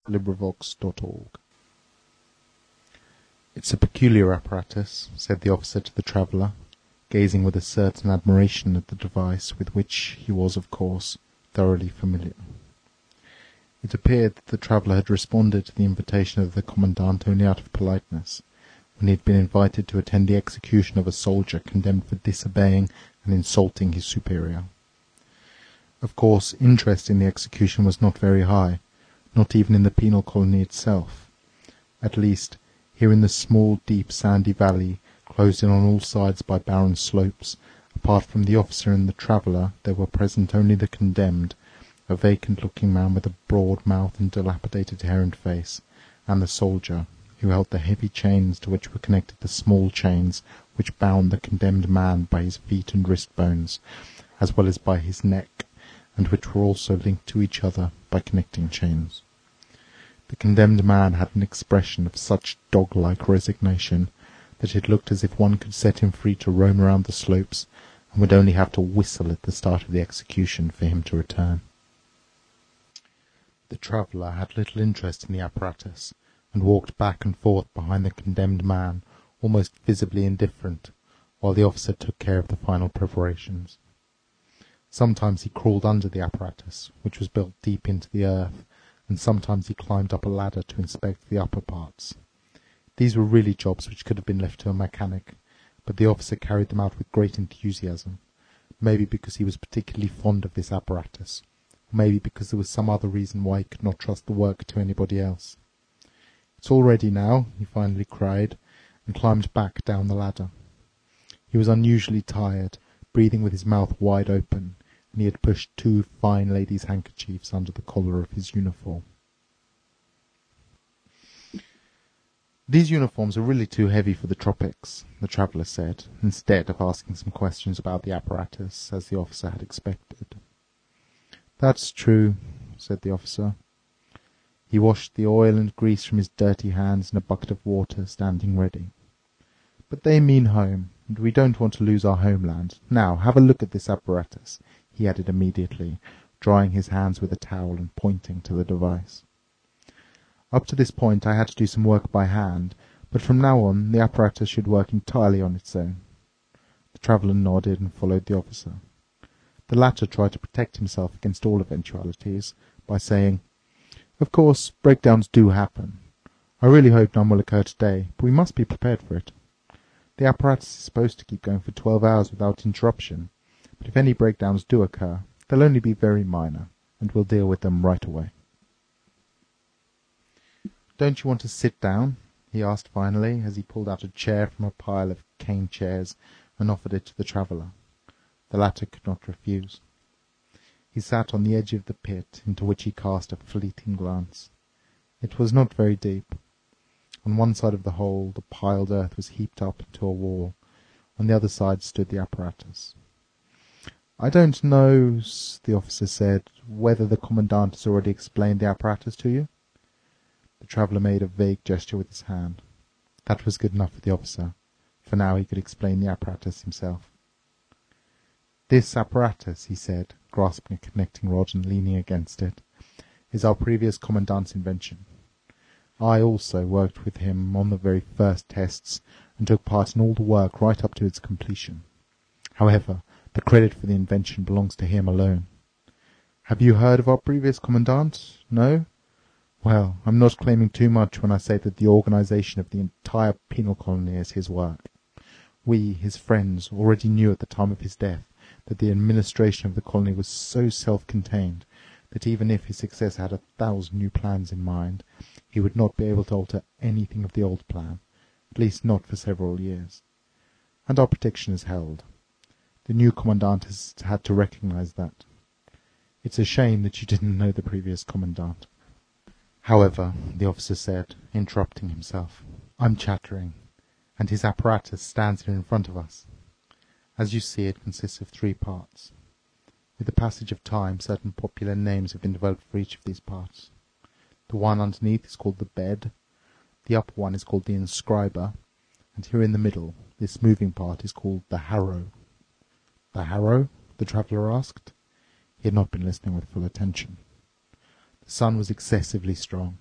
LibriVox.org. "It's a peculiar apparatus," said the officer to the traveller, gazing with a certain admiration at the device with which he was, of course, thoroughly familiar. It appeared that the traveller had responded to the invitation of the commandant only out of politeness, when he had been invited to attend the execution of a soldier condemned for disobeying and insulting his superior. Of course, interest in the execution was not very high, not even in the penal colony itself. At least, here in the small, deep, sandy valley, closed in on all sides by barren slopes, apart from the officer and the traveller, there were present only the condemned, a vacant-looking man with a broad mouth and dilapidated hair and face, and the soldier, who held the heavy chains to which were connected the small chains which bound the condemned man by his feet and wrist bones, as well as by his neck, and which were also linked to each other by connecting chains. The condemned man had an expression of such dog-like resignation that it looked as if one could set him free to roam around the slopes, and would only have to whistle at the start of the execution for him to return. The traveller had little interest in the apparatus, and walked back and forth behind the condemned man, almost visibly indifferent, while the officer took care of the final preparations. Sometimes he crawled under the apparatus, which was built deep into the earth, and sometimes he climbed up a ladder to inspect the upper parts. These were really jobs which could have been left to a mechanic, but the officer carried them out with great enthusiasm, maybe because he was particularly fond of this apparatus, or maybe because there was some other reason why he could not trust the work to anybody else. "It's all ready now," he finally cried, and climbed back down the ladder. He was unusually tired, breathing with his mouth wide open, and he had pushed 2 fine ladies' handkerchiefs under the collar of his uniform. "These uniforms are really too heavy for the tropics," the traveller said, instead of asking some questions about the apparatus, as the officer had expected. "That's true," said the officer. He washed the oil and grease from his dirty hands in a bucket of water standing ready. "But they mean home, and we don't want to lose our homeland. Now, have a look at this apparatus," he added immediately, drying his hands with a towel and pointing to the device. "Up to this point I had to do some work by hand, but from now on the apparatus should work entirely on its own." The traveller nodded and followed the officer. The latter tried to protect himself against all eventualities by saying, "Of course, breakdowns do happen. I really hope none will occur today, but we must be prepared for it. The apparatus is supposed to keep going for 12 hours without interruption, but if any breakdowns do occur, they'll only be very minor, and we'll deal with them right away." "Don't you want to sit down?" he asked finally, as he pulled out a chair from a pile of cane chairs and offered it to the traveller. The latter could not refuse. He sat on the edge of the pit, into which he cast a fleeting glance. It was not very deep. On one side of the hole the piled earth was heaped up into a wall. On the other side stood the apparatus. "I don't know," the officer said, "whether the commandant has already explained the apparatus to you?" The traveller made a vague gesture with his hand. That was good enough for the officer, for now he could explain the apparatus himself. "This apparatus," he said, grasping a connecting rod and leaning against it, "is our previous commandant's invention. I also worked with him on the very first tests and took part in all the work right up to its completion. However, the credit for the invention belongs to him alone. Have you heard of our previous commandant? No? Well, I'm not claiming too much when I say that the organization of the entire penal colony is his work. We, his friends, already knew at the time of his death that the administration of the colony was so self-contained that even if his successor had 1,000 new plans in mind, he would not be able to alter anything of the old plan, at least not for several years. And our prediction is held. The new commandant has had to recognize that. It's a shame that you didn't know the previous commandant." "However," the officer said, interrupting himself, "I'm chattering, and his apparatus stands here in front of us. As you see, it consists of 3 parts. With the passage of time, certain popular names have been developed for each of these parts. The one underneath is called the bed, the upper one is called the inscriber, and here in the middle, this moving part is called the harrow." "The harrow?" the traveller asked. He had not been listening with full attention. The sun was excessively strong,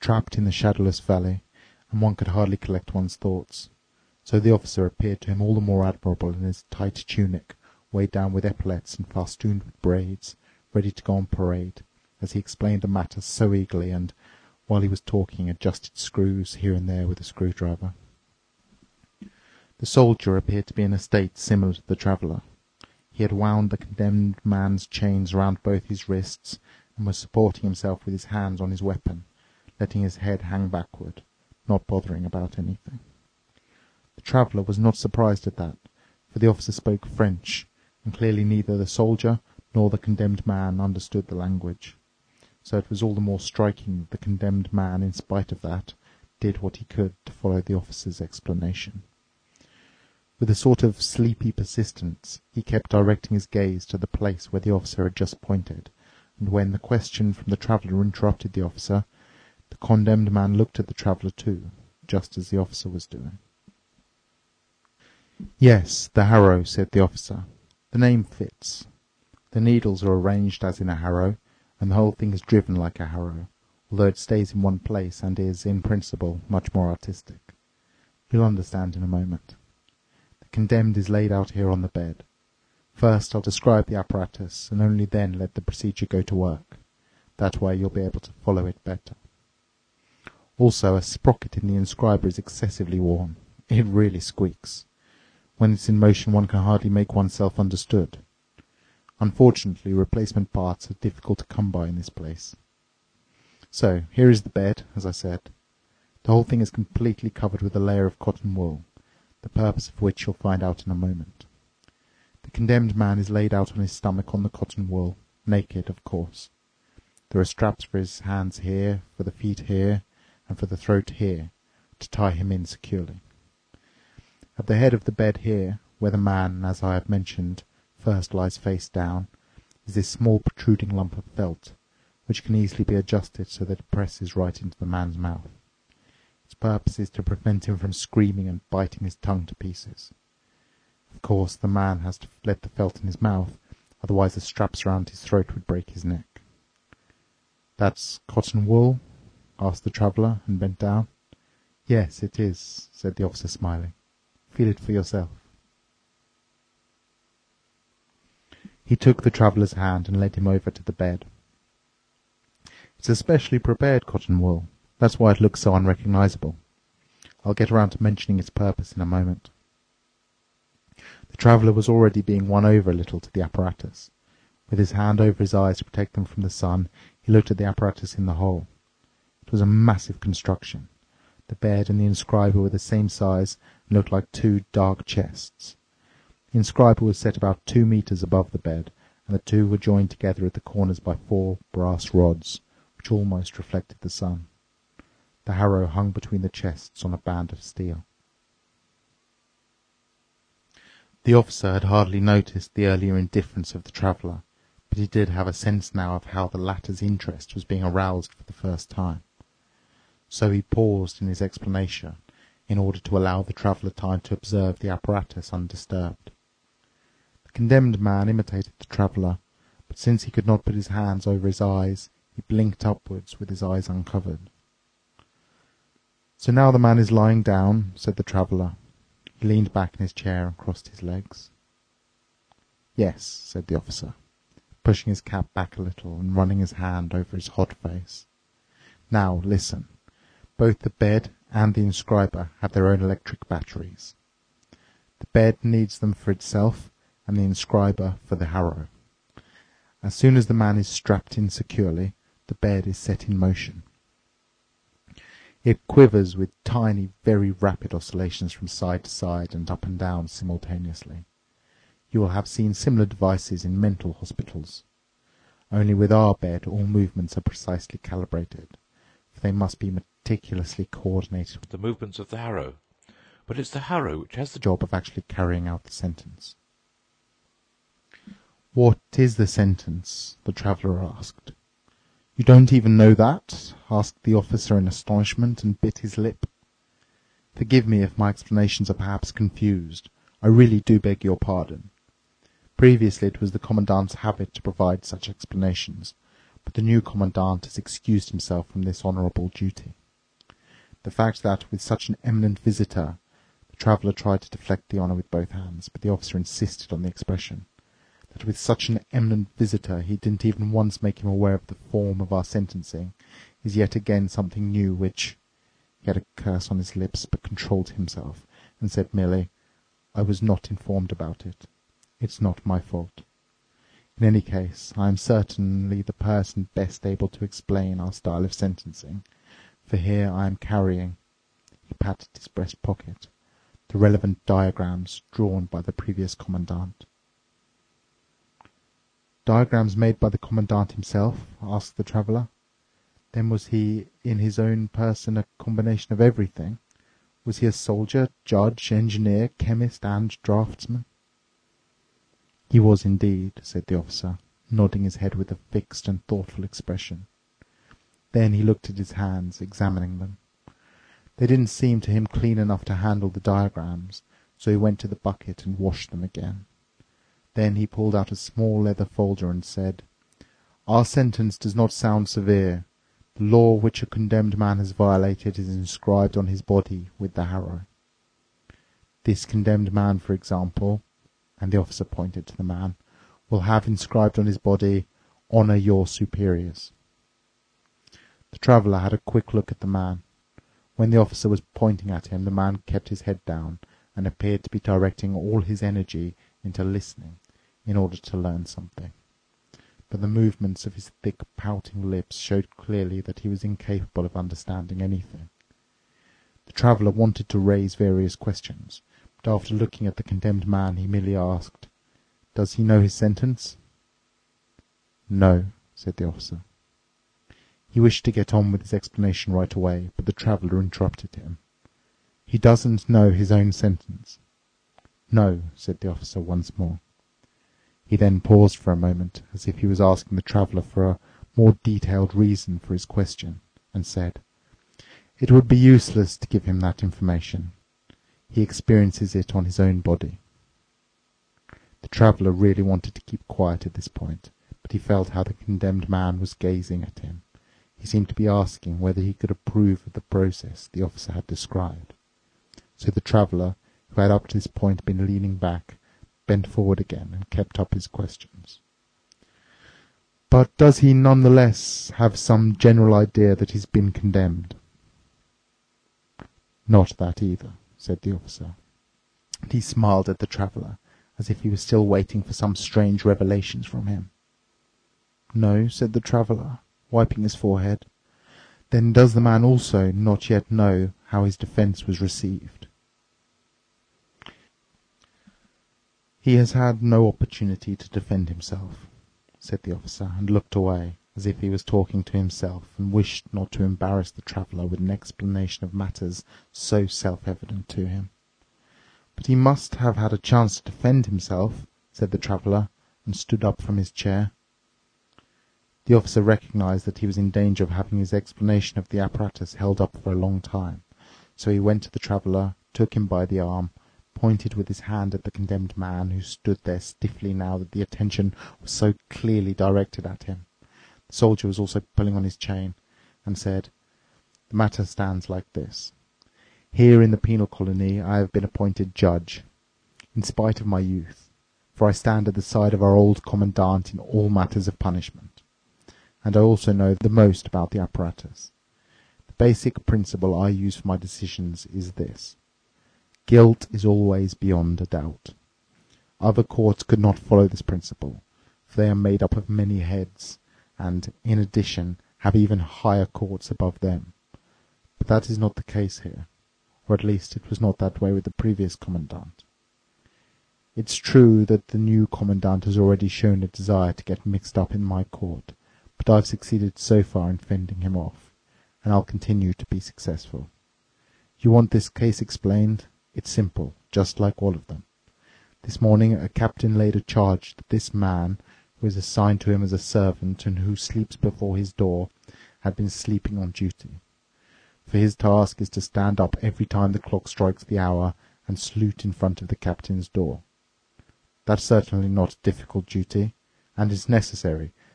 trapped in the shadowless valley, and one could hardly collect one's thoughts. So the officer appeared to him all the more admirable in his tight tunic, weighed down with epaulettes and festooned with braids, ready to go on parade, as he explained the matter so eagerly and, while he was talking, adjusted screws here and there with a screwdriver. The soldier appeared to be in a state similar to the traveller. He had wound the condemned man's chains round both his wrists, and was supporting himself with his hands on his weapon, letting his head hang backward, not bothering about anything. The traveller was not surprised at that, for the officer spoke French, and clearly neither the soldier nor the condemned man understood the language. So it was all the more striking that the condemned man, in spite of that, did what he could to follow the officer's explanation. With a sort of sleepy persistence, he kept directing his gaze to the place where the officer had just pointed, and when the question from the traveller interrupted the officer, the condemned man looked at the traveller too, just as the officer was doing. "Yes, the harrow," said the officer. "The name fits. The needles are arranged as in a harrow, and the whole thing is driven like a harrow, although it stays in one place and is, in principle, much more artistic. You'll understand in a moment. The condemned is laid out here on the bed. First I'll describe the apparatus, and only then let the procedure go to work. That way you'll be able to follow it better. Also, a sprocket in the inscriber is excessively worn. It really squeaks. When it's in motion one can hardly make oneself understood. Unfortunately, replacement parts are difficult to come by in this place. So, here is the bed, as I said. The whole thing is completely covered with a layer of cotton wool, the purpose of which you'll find out in a moment. The condemned man is laid out on his stomach on the cotton wool, naked, of course. There are straps for his hands here, for the feet here, and for the throat here, to tie him in securely. At the head of the bed here, where the man, as I have mentioned, first lies face down, is this small protruding lump of felt, which can easily be adjusted so that it presses right into the man's mouth. Its purpose is to prevent him from screaming and biting his tongue to pieces. Of course, the man has to let the felt in his mouth, otherwise the straps around his throat would break his neck. "That's cotton wool?" asked the traveller, and bent down. "Yes, it is," said the officer, smiling. "Feel it for yourself." He took the traveller's hand and led him over to the bed. "It's a specially prepared cotton wool. That's why it looks so unrecognizable. I'll get around to mentioning its purpose in a moment." The traveller was already being won over a little to the apparatus. With his hand over his eyes to protect them from the sun, he looked at the apparatus in the whole. It was a massive construction. The bed and the inscriber were the same size and looked like two dark chests. The inscriber was set about 2 meters above the bed, and the two were joined together at the corners by 4 brass rods, which almost reflected the sun. The harrow hung between the chests on a band of steel. The officer had hardly noticed the earlier indifference of the traveller, but he did have a sense now of how the latter's interest was being aroused for the first time. So he paused in his explanation in order to allow the traveller time to observe the apparatus undisturbed. The condemned man imitated the traveller, but since he could not put his hands over his eyes, he blinked upwards with his eyes uncovered. "So now the man is lying down," said the traveller. He leaned back in his chair and crossed his legs. "Yes," said the officer, pushing his cap back a little and running his hand over his hot face. "Now, listen. Both the bed and the inscriber have their own electric batteries. The bed needs them for itself, and the inscriber for the harrow. As soon as the man is strapped in securely, the bed is set in motion. It quivers with tiny, very rapid oscillations from side to side and up and down simultaneously. You will have seen similar devices in mental hospitals. Only with our bed all movements are precisely calibrated, for they must be meticulously coordinated with The movements of the harrow. But it's the harrow which has the job of actually carrying out the sentence." "What is the sentence?" the traveller asked. "You don't even know that?" asked the officer in astonishment, and bit his lip. "Forgive me if my explanations are perhaps confused. I really do beg your pardon. Previously it was the commandant's habit to provide such explanations, but the new commandant has excused himself from this honourable duty. The fact that, with such an eminent visitor, the traveller tried to deflect the honour with both hands, but the officer insisted on the expression, that with such an eminent visitor he didn't even once make him aware of the form of our sentencing, is yet again something new which... He had a curse on his lips, but controlled himself, and said merely, "I was not informed about it. It's not my fault. In any case, I am certainly the person best able to explain our style of sentencing, for here I am carrying," he patted his breast pocket, "the relevant diagrams drawn by the previous commandant." "Diagrams made by the commandant himself?" asked the traveller. "Then was he in his own person a combination of everything? Was he a soldier, judge, engineer, chemist, and draftsman?" "He was indeed," said the officer, nodding his head with a fixed and thoughtful expression. Then he looked at his hands, examining them. They didn't seem to him clean enough to handle the diagrams, so he went to the bucket and washed them again. Then he pulled out a small leather folder and said, "Our sentence does not sound severe. The law which a condemned man has violated is inscribed on his body with the harrow. This condemned man, for example," and the officer pointed to the man, "will have inscribed on his body, 'Honour your superiors.'" The traveller had a quick look at the man. When the officer was pointing at him, the man kept his head down and appeared to be directing all his energy into listening in order to learn something. But the movements of his thick, pouting lips showed clearly that he was incapable of understanding anything. The traveller wanted to raise various questions, but after looking at the condemned man he merely asked, "Does he know his sentence?" "No," said the officer. He wished to get on with his explanation right away, but the traveller interrupted him. "He doesn't know his own sentence." "No," said the officer once more. He then paused for a moment, as if he was asking the traveller for a more detailed reason for his question, and said, "It would be useless to give him that information. He experiences it on his own body." The traveller really wanted to keep quiet at this point, but he felt how the condemned man was gazing at him. He seemed to be asking whether he could approve of the process the officer had described. So the traveller, who had up to this point been leaning back, bent forward again and kept up his questions. "But does he nonetheless have some general idea that he's been condemned?" "Not that either," said the officer. And he smiled at the traveller, as if he was still waiting for some strange revelations from him. "No," said the traveller, wiping his forehead. "Then does the man also not yet know how his defence was received?" "He has had no opportunity to defend himself," said the officer, and looked away, as if he was talking to himself, and wished not to embarrass the traveller with an explanation of matters so self-evident to him. "But he must have had a chance to defend himself," said the traveller, and stood up from his chair. The officer recognized that he was in danger of having his explanation of the apparatus held up for a long time, so he went to the traveller, took him by the arm, pointed with his hand at the condemned man, who stood there stiffly now that the attention was so clearly directed at him. The soldier was also pulling on his chain, and said, "The matter stands like this. Here in the penal colony I have been appointed judge, in spite of my youth, for I stand at the side of our old commandant in all matters of punishment, and I also know the most about the apparatus. The basic principle I use for my decisions is this: guilt is always beyond a doubt. Other courts could not follow this principle, for they are made up of many heads, and, in addition, have even higher courts above them. But that is not the case here, or at least it was not that way with the previous commandant. It's true that the new commandant has already shown a desire to get mixed up in my court, but I've succeeded so far in fending him off, and I'll continue to be successful. You want this case explained? It's simple, just like all of them. This morning a captain laid a charge that this man, who is assigned to him as a servant and who sleeps before his door, had been sleeping on duty. For his task is to stand up every time the clock strikes the hour and salute in front of the captain's door. That's certainly not a difficult duty, and is necessary,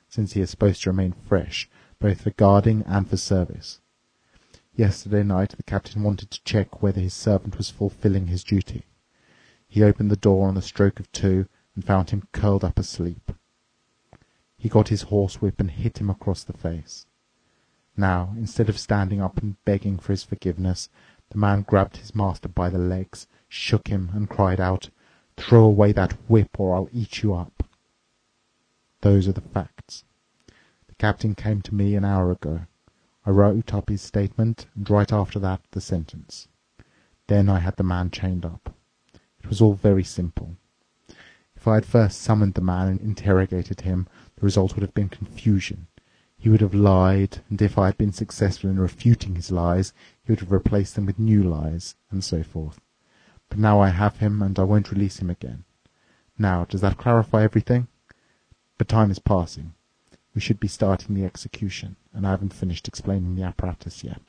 since he is supposed to remain fresh, both for guarding and for service. Yesterday night the captain wanted to check whether his servant was fulfilling his duty. He opened the door on the stroke of 2 and found him curled up asleep. He got his horsewhip and hit him across the face. Now, instead of standing up and begging for his forgiveness, the man grabbed his master by the legs, shook him, and cried out, "Throw away that whip or I'll eat you up." Those are the facts. The captain came to me an hour ago. I wrote up his statement, and right after that the sentence. Then I had the man chained up. It was all very simple. If I had first summoned the man and interrogated him, the result would have been confusion. He would have lied, and if I had been successful in refuting his lies, he would have replaced them with new lies, and so forth. But now I have him, and I won't release him again. Now, does that clarify everything? But time is passing. We should be starting the execution, and I haven't finished explaining the apparatus yet.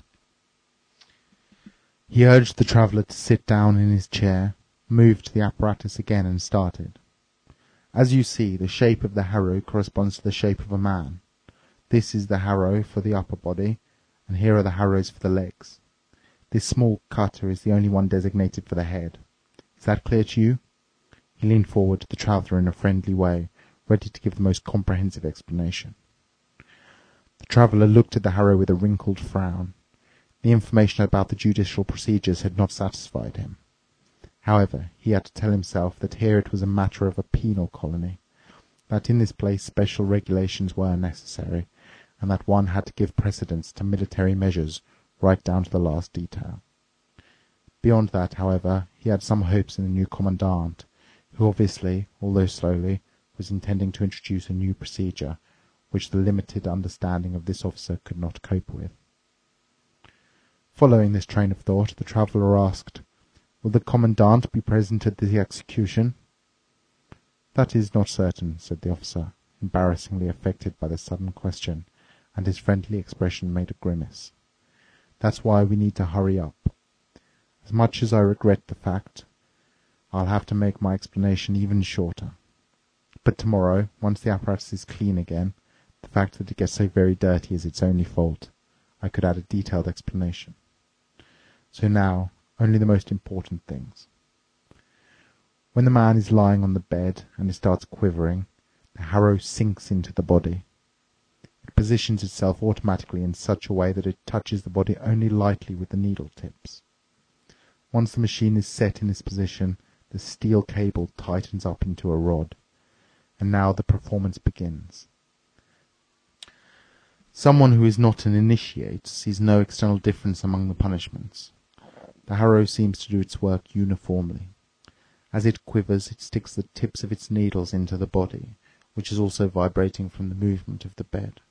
He urged the traveller to sit down in his chair, moved to the apparatus again, and started. As you see, the shape of the harrow corresponds to the shape of a man. This is the harrow for the upper body, and here are the harrows for the legs. This small cutter is the only one designated for the head. Is that clear to you? He leaned forward to the traveller in a friendly way, ready to give the most comprehensive explanation. The traveller looked at the harrow with a wrinkled frown. The information about the judicial procedures had not satisfied him. However, he had to tell himself that here it was a matter of a penal colony, that in this place special regulations were necessary, and that one had to give precedence to military measures right down to the last detail. Beyond that, however, he had some hopes in the new commandant, who obviously, although slowly, was intending to introduce a new procedure, which the limited understanding of this officer could not cope with. Following this train of thought, the traveller asked, "Will the commandant be present at the execution?" "That is not certain," said the officer, embarrassingly affected by the sudden question, and his friendly expression made a grimace. "That's why we need to hurry up. As much as I regret the fact, I'll have to make my explanation even shorter. But tomorrow, once the apparatus is clean again, the fact that it gets so very dirty is its only fault, I could add a detailed explanation. So now, only the most important things. When the man is lying on the bed and it starts quivering, the harrow sinks into the body. It positions itself automatically in such a way that it touches the body only lightly with the needle tips. Once the machine is set in this position, the steel cable tightens up into a rod. And now the performance begins. Someone who is not an initiate sees no external difference among the punishments. The harrow seems to do its work uniformly. As it quivers, it sticks the tips of its needles into the body, which is also vibrating from the movement of the bed.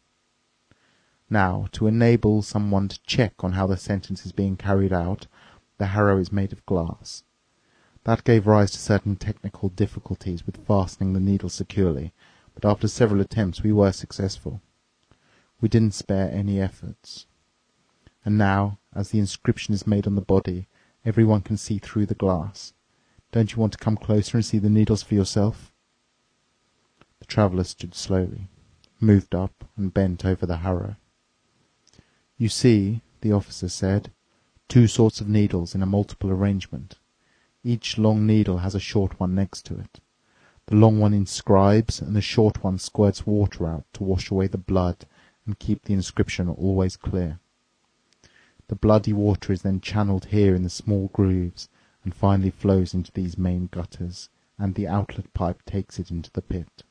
Now, to enable someone to check on how the sentence is being carried out, the harrow is made of glass. That gave rise to certain technical difficulties with fastening the needle securely, but after several attempts we were successful. We didn't spare any efforts. And now, as the inscription is made on the body, everyone can see through the glass. Don't you want to come closer and see the needles for yourself? The traveller stood slowly, moved up, and bent over the harrow. "You see," the officer said, "two sorts of needles in a multiple arrangement. Each long needle has a short one next to it. The long one inscribes, and the short one squirts water out to wash away the blood and keep the inscription always clear. The bloody water is then channeled here in the small grooves, and finally flows into these main gutters, and the outlet pipe takes it into the pit."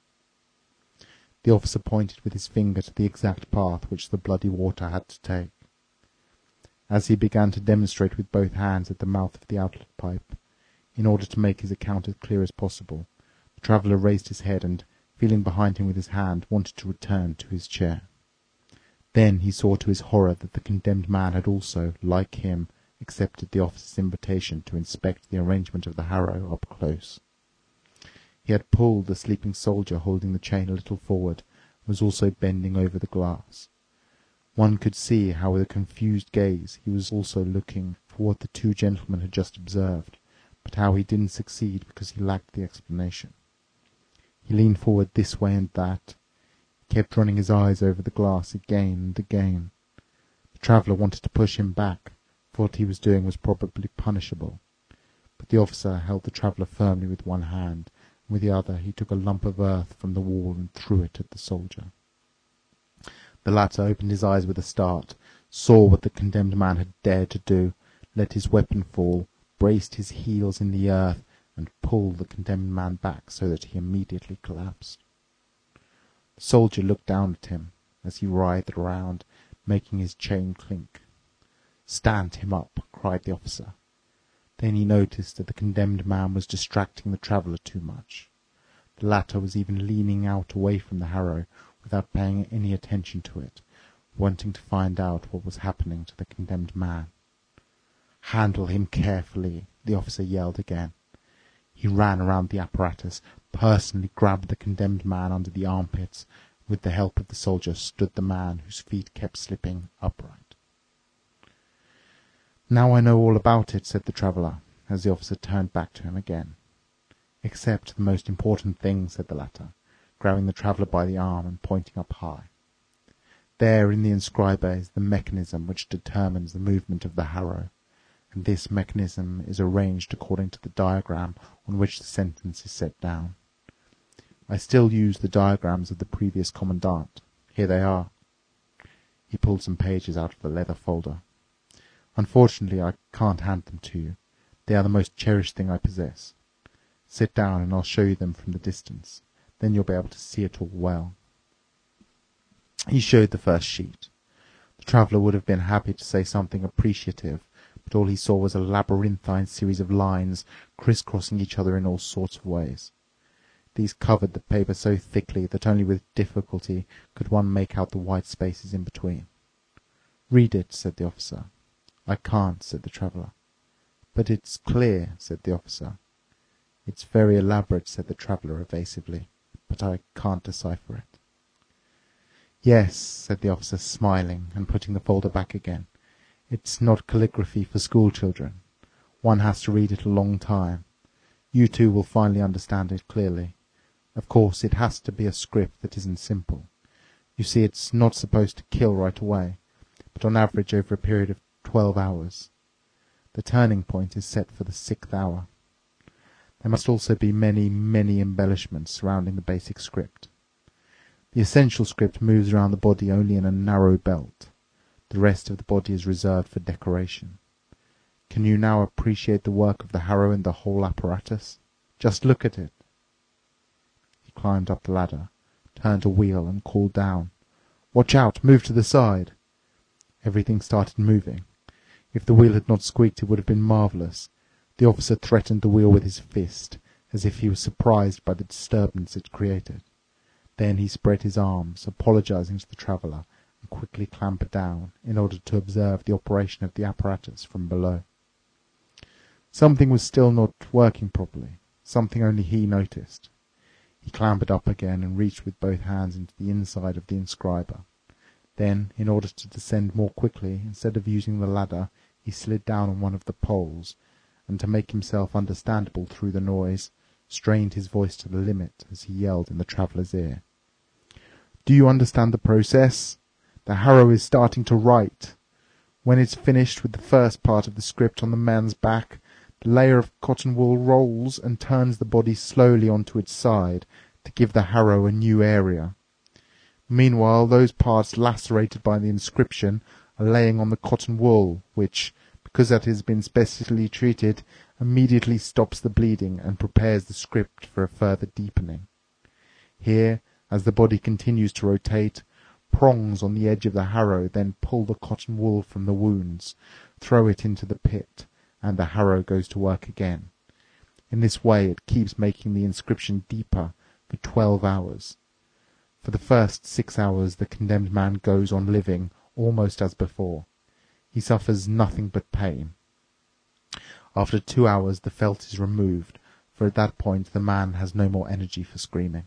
The officer pointed with his finger to the exact path which the bloody water had to take. As he began to demonstrate with both hands at the mouth of the outlet pipe, in order to make his account as clear as possible, the traveller raised his head and, feeling behind him with his hand, wanted to return to his chair. Then he saw to his horror that the condemned man had also, like him, accepted the officer's invitation to inspect the arrangement of the harrow up close. He had pulled the sleeping soldier holding the chain a little forward, and was also bending over the glass. One could see how with a confused gaze he was also looking for what the two gentlemen had just observed, but how he didn't succeed because he lacked the explanation. He leaned forward this way and that. He kept running his eyes over the glass again and again. The traveller wanted to push him back, for what he was doing was probably punishable. But the officer held the traveller firmly with one hand, and with the other he took a lump of earth from the wall and threw it at the soldier. The latter opened his eyes with a start, saw what the condemned man had dared to do, let his weapon fall, braced his heels in the earth, and pulled the condemned man back so that he immediately collapsed. The soldier looked down at him as he writhed around, making his chain clink. "Stand him up," cried the officer. Then he noticed that the condemned man was distracting the traveller too much. The latter was even leaning out away from the harrow without paying any attention to it, wanting to find out what was happening to the condemned man. "Handle him carefully," the officer yelled again. He ran around the apparatus, personally grabbed the condemned man under the armpits, and with the help of the soldier stood the man whose feet kept slipping upright. "Now I know all about it," said the traveller, as the officer turned back to him again. "Except the most important thing," said the latter, grabbing the traveller by the arm and pointing up high. "There in the inscriber is the mechanism which determines the movement of the harrow, and this mechanism is arranged according to the diagram on which the sentence is set down. I still use the diagrams of the previous commandant. Here they are." He pulled some pages out of the leather folder. "Unfortunately, I can't hand them to you. They are the most cherished thing I possess. Sit down and I'll show you them from the distance. Then you'll be able to see it all well." He showed the first sheet. The traveller would have been happy to say something appreciative, but all he saw was a labyrinthine series of lines crisscrossing each other in all sorts of ways. These covered the paper so thickly that only with difficulty could one make out the white spaces in between. "Read it," said the officer. "I can't," said the traveller. "But it's clear," said the officer. "It's very elaborate," said the traveller evasively, "but I can't decipher it." "Yes," said the officer, smiling and putting the folder back again. "It's not calligraphy for school children. One has to read it a long time. You two will finally understand it clearly. Of course, it has to be a script that isn't simple. You see, it's not supposed to kill right away, but on average over a period of 12 hours. The turning point is set for the 6th hour. There must also be many, many embellishments surrounding the basic script. The essential script moves around the body only in a narrow belt. The rest of the body is reserved for decoration. Can you now appreciate the work of the harrow and the whole apparatus? Just look at it." He climbed up the ladder, turned a wheel, and called down, "Watch out! Move to the side!" Everything started moving. If the wheel had not squeaked, it would have been marvellous. The officer threatened the wheel with his fist, as if he was surprised by the disturbance it created. Then he spread his arms, apologizing to the traveller, and quickly clambered down, in order to observe the operation of the apparatus from below. Something was still not working properly, something only he noticed. He clambered up again and reached with both hands into the inside of the inscriber. Then, in order to descend more quickly, instead of using the ladder, he slid down on one of the poles, and to make himself understandable through the noise, strained his voice to the limit as he yelled in the traveller's ear. "Do you understand the process? The harrow is starting to write. When it's finished with the first part of the script on the man's back, the layer of cotton wool rolls and turns the body slowly onto its side to give the harrow a new area. Meanwhile, those parts lacerated by the inscription are laying on the cotton wool, which, because that has been specially treated, immediately stops the bleeding and prepares the script for a further deepening. Here, as the body continues to rotate, prongs on the edge of the harrow then pull the cotton wool from the wounds, throw it into the pit, and the harrow goes to work again. In this way it keeps making the inscription deeper for 12 hours. For the first 6 hours the condemned man goes on living almost as before. He suffers nothing but pain. After 2 hours the felt is removed, for at that point the man has no more energy for screaming.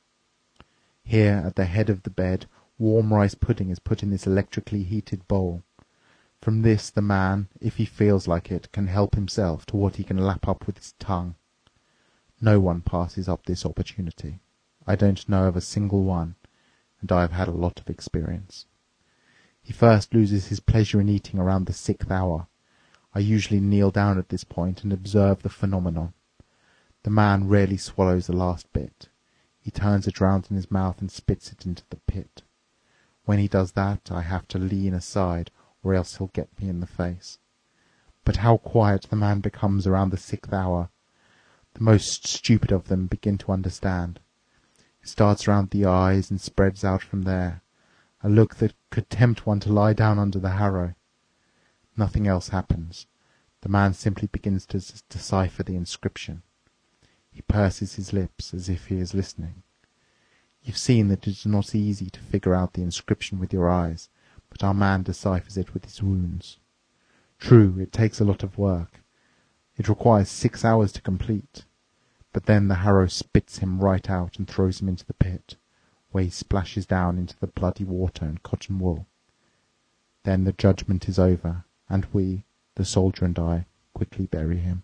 Here, at the head of the bed, warm rice pudding is put in this electrically heated bowl. From this the man, if he feels like it, can help himself to what he can lap up with his tongue. No one passes up this opportunity. I don't know of a single one, and I have had a lot of experience. He first loses his pleasure in eating around the 6th hour. I usually kneel down at this point and observe the phenomenon. The man rarely swallows the last bit. He turns it round in his mouth and spits it into the pit. When he does that, I have to lean aside, or else he'll get me in the face. But how quiet the man becomes around the 6th hour. The most stupid of them begin to understand. It starts round the eyes and spreads out from there, a look that could tempt one to lie down under the harrow. Nothing else happens. The man simply begins to decipher the inscription. He purses his lips as if he is listening. You've seen that it is not easy to figure out the inscription with your eyes, but our man deciphers it with his wounds. True, it takes a lot of work. It requires 6 hours to complete. But then the harrow spits him right out and throws him into the pit, where he splashes down into the bloody water and cotton wool. Then the judgment is over, and we, the soldier and I, quickly bury him.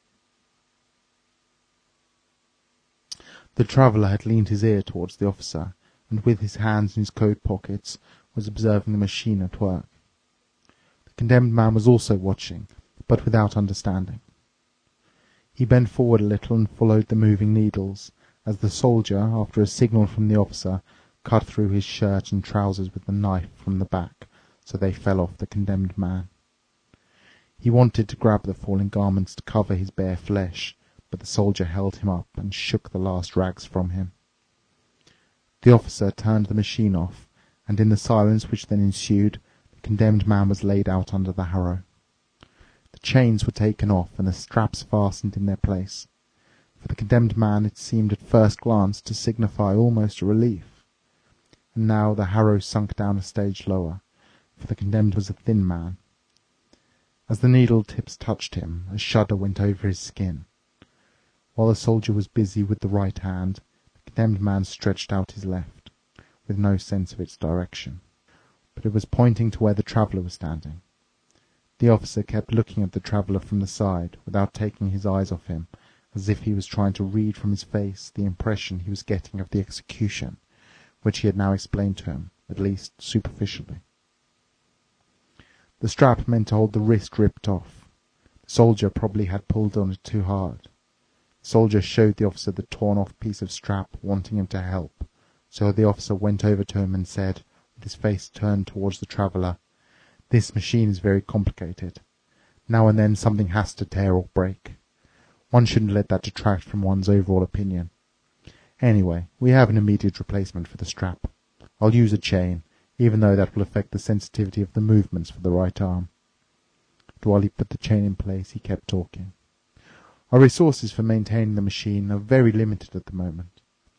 The traveller had leaned his ear towards the officer, and with his hands in his coat pockets was observing the machine at work. The condemned man was also watching, but without understanding. He bent forward a little and followed the moving needles, as the soldier, after a signal from the officer, cut through his shirt and trousers with the knife from the back, so they fell off the condemned man. He wanted to grab the falling garments to cover his bare flesh, but the soldier held him up and shook the last rags from him. The officer turned the machine off, and in the silence which then ensued, the condemned man was laid out under the harrow. The chains were taken off and the straps fastened in their place. For the condemned man it seemed at first glance to signify almost a relief. And now the harrow sunk down a stage lower, for the condemned was a thin man. As the needle tips touched him, a shudder went over his skin. While the soldier was busy with the right hand, the condemned man stretched out his left, with no sense of its direction. But it was pointing to where the traveller was standing. The officer kept looking at the traveller from the side, without taking his eyes off him, as if he was trying to read from his face the impression he was getting of the execution, which he had now explained to him, at least superficially. The strap meant to hold the wrist ripped off. The soldier probably had pulled on it too hard. The soldier showed the officer the torn-off piece of strap, wanting him to help, so the officer went over to him and said, with his face turned towards the traveller, "This machine is very complicated. Now and then something has to tear or break. One shouldn't let that detract from one's overall opinion. Anyway, we have an immediate replacement for the strap. I'll use a chain, even though that will affect the sensitivity of the movements for the right arm." And while he put the chain in place, he kept talking. "Our resources for maintaining the machine are very limited at the moment.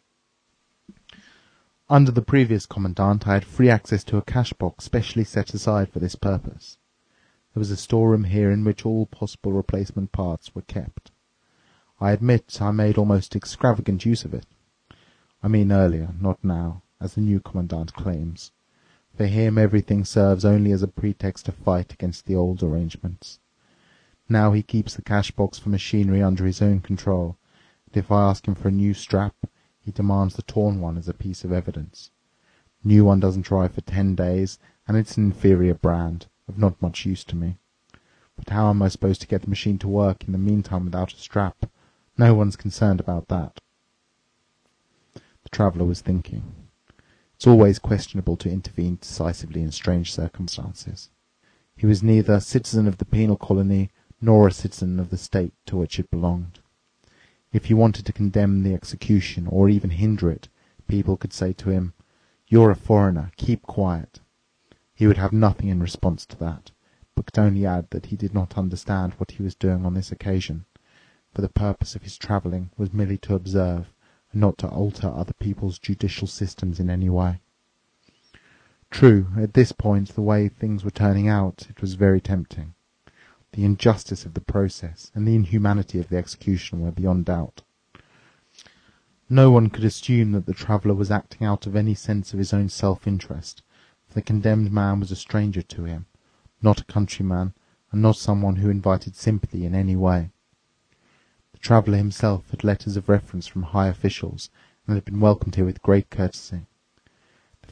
Under the previous commandant, I had free access to a cash box specially set aside for this purpose. There was a storeroom here in which all possible replacement parts were kept. I admit I made almost extravagant use of it. I mean earlier, not now, as the new commandant claims. For him everything serves only as a pretext to fight against the old arrangements. Now he keeps the cash box for machinery under his own control, and if I ask him for a new strap, he demands the torn one as a piece of evidence. New one doesn't drive for 10 days, and it's an inferior brand, of not much use to me. But how am I supposed to get the machine to work in the meantime without a strap? No one's concerned about that." The traveller was thinking. It's always questionable to intervene decisively in strange circumstances. He was neither a citizen of the penal colony nor a citizen of the state to which it belonged. If he wanted to condemn the execution, or even hinder it, people could say to him, "You're a foreigner, keep quiet." He would have nothing in response to that, but could only add that he did not understand what he was doing on this occasion, for the purpose of his travelling was merely to observe, and not to alter other people's judicial systems in any way. True, at this point, the way things were turning out, it was very tempting. The injustice of the process and the inhumanity of the execution were beyond doubt. No one could assume that the traveller was acting out of any sense of his own self-interest, for the condemned man was a stranger to him, not a countryman, and not someone who invited sympathy in any way. The traveller himself had letters of reference from high officials, and had been welcomed here with great courtesy. The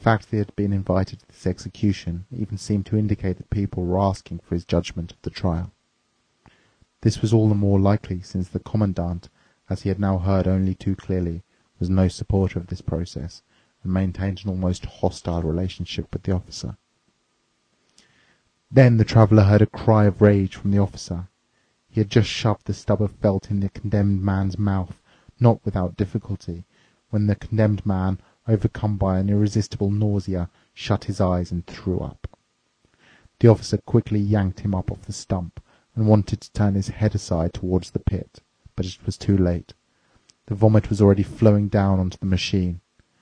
fact that he had been invited to this execution even seemed to indicate that people were asking for his judgment of the trial. This was all the more likely since the commandant, as he had now heard only too clearly, was no supporter of this process and maintained an almost hostile relationship with the officer. Then the traveller heard a cry of rage from the officer. He had just shoved the stub of felt in the condemned man's mouth, not without difficulty, when the condemned man, overcome by an irresistible nausea, shut his eyes and threw up. The officer quickly yanked him up off the stump and wanted to turn his head aside towards the pit, but it was too late. The vomit was already flowing down onto the machine.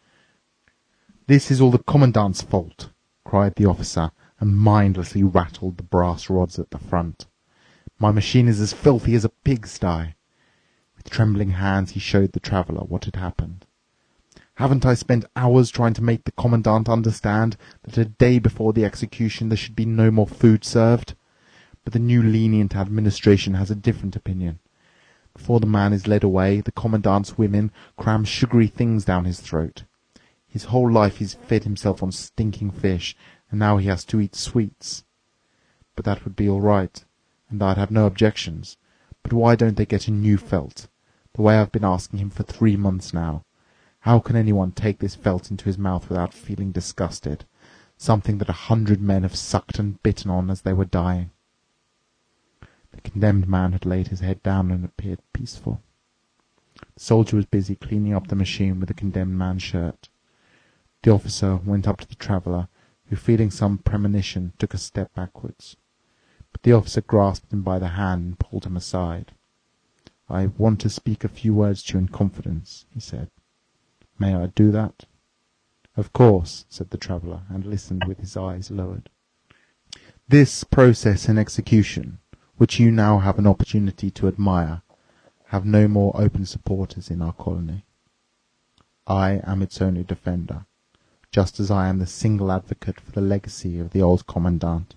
"This is all the commandant's fault," cried the officer, and mindlessly rattled the brass rods at the front. "My machine is as filthy as a pigsty." With trembling hands he showed the traveller what had happened. "Haven't I spent hours trying to make the commandant understand that a day before the execution there should be no more food served? But the new lenient administration has a different opinion. Before the man is led away, the commandant's women cram sugary things down his throat. His whole life he's fed himself on stinking fish, and now he has to eat sweets. But that would be all right, and I'd have no objections. But why don't they get a new felt, the way I've been asking him for 3 months now? How can anyone take this felt into his mouth without feeling disgusted, something that 100 men have sucked and bitten on as they were dying?" The condemned man had laid his head down and appeared peaceful. The soldier was busy cleaning up the machine with the condemned man's shirt. The officer went up to the traveller, who, feeling some premonition, took a step backwards. But the officer grasped him by the hand and pulled him aside. "I want to speak a few words to you in confidence," he said. "May I do that?" "Of course," said the traveller, and listened with his eyes lowered. "This process and execution, which you now have an opportunity to admire, have no more open supporters in our colony. I am its only defender, just as I am the single advocate for the legacy of the old commandant.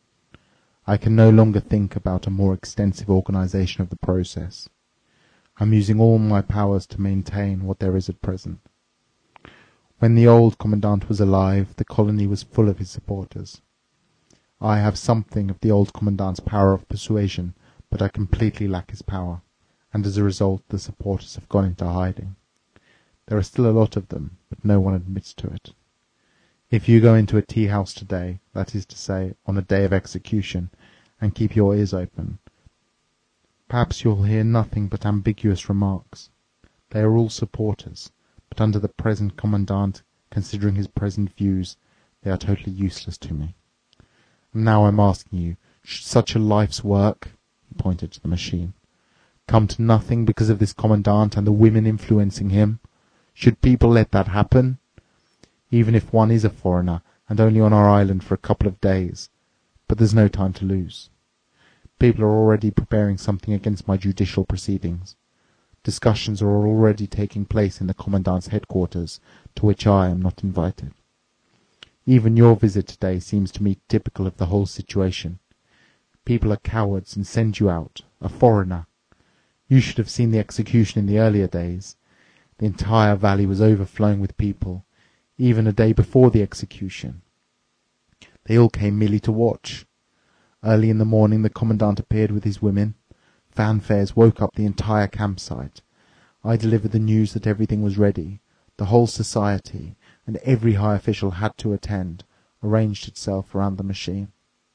I can no longer think about a more extensive organization of the process. I'm using all my powers to maintain what there is at present. When the old commandant was alive, the colony was full of his supporters. I have something of the old commandant's power of persuasion, but I completely lack his power, and as a result the supporters have gone into hiding. There are still a lot of them, but no one admits to it. If you go into a tea-house today, that is to say, on a day of execution, and keep your ears open, perhaps you'll hear nothing but ambiguous remarks. They are all supporters, but under the present commandant, considering his present views, they are totally useless to me. And now I'm asking you, should such a life's work," he pointed to the machine, "come to nothing because of this commandant and the women influencing him? Should people let that happen? Even if one is a foreigner and only on our island for a couple of days. But there's no time to lose. People are already preparing something against my judicial proceedings. Discussions are already taking place in the commandant's headquarters, to which I am not invited. Even your visit today seems to me typical of the whole situation. People are cowards and send you out, a foreigner. You should have seen the execution in the earlier days. The entire valley was overflowing with people, even a day before the execution. They all came merely to watch. Early in the morning the commandant appeared with his women. Fanfares woke up the entire campsite. I delivered the news that everything was ready. The whole society, and every high official had to attend, arranged itself around the machine.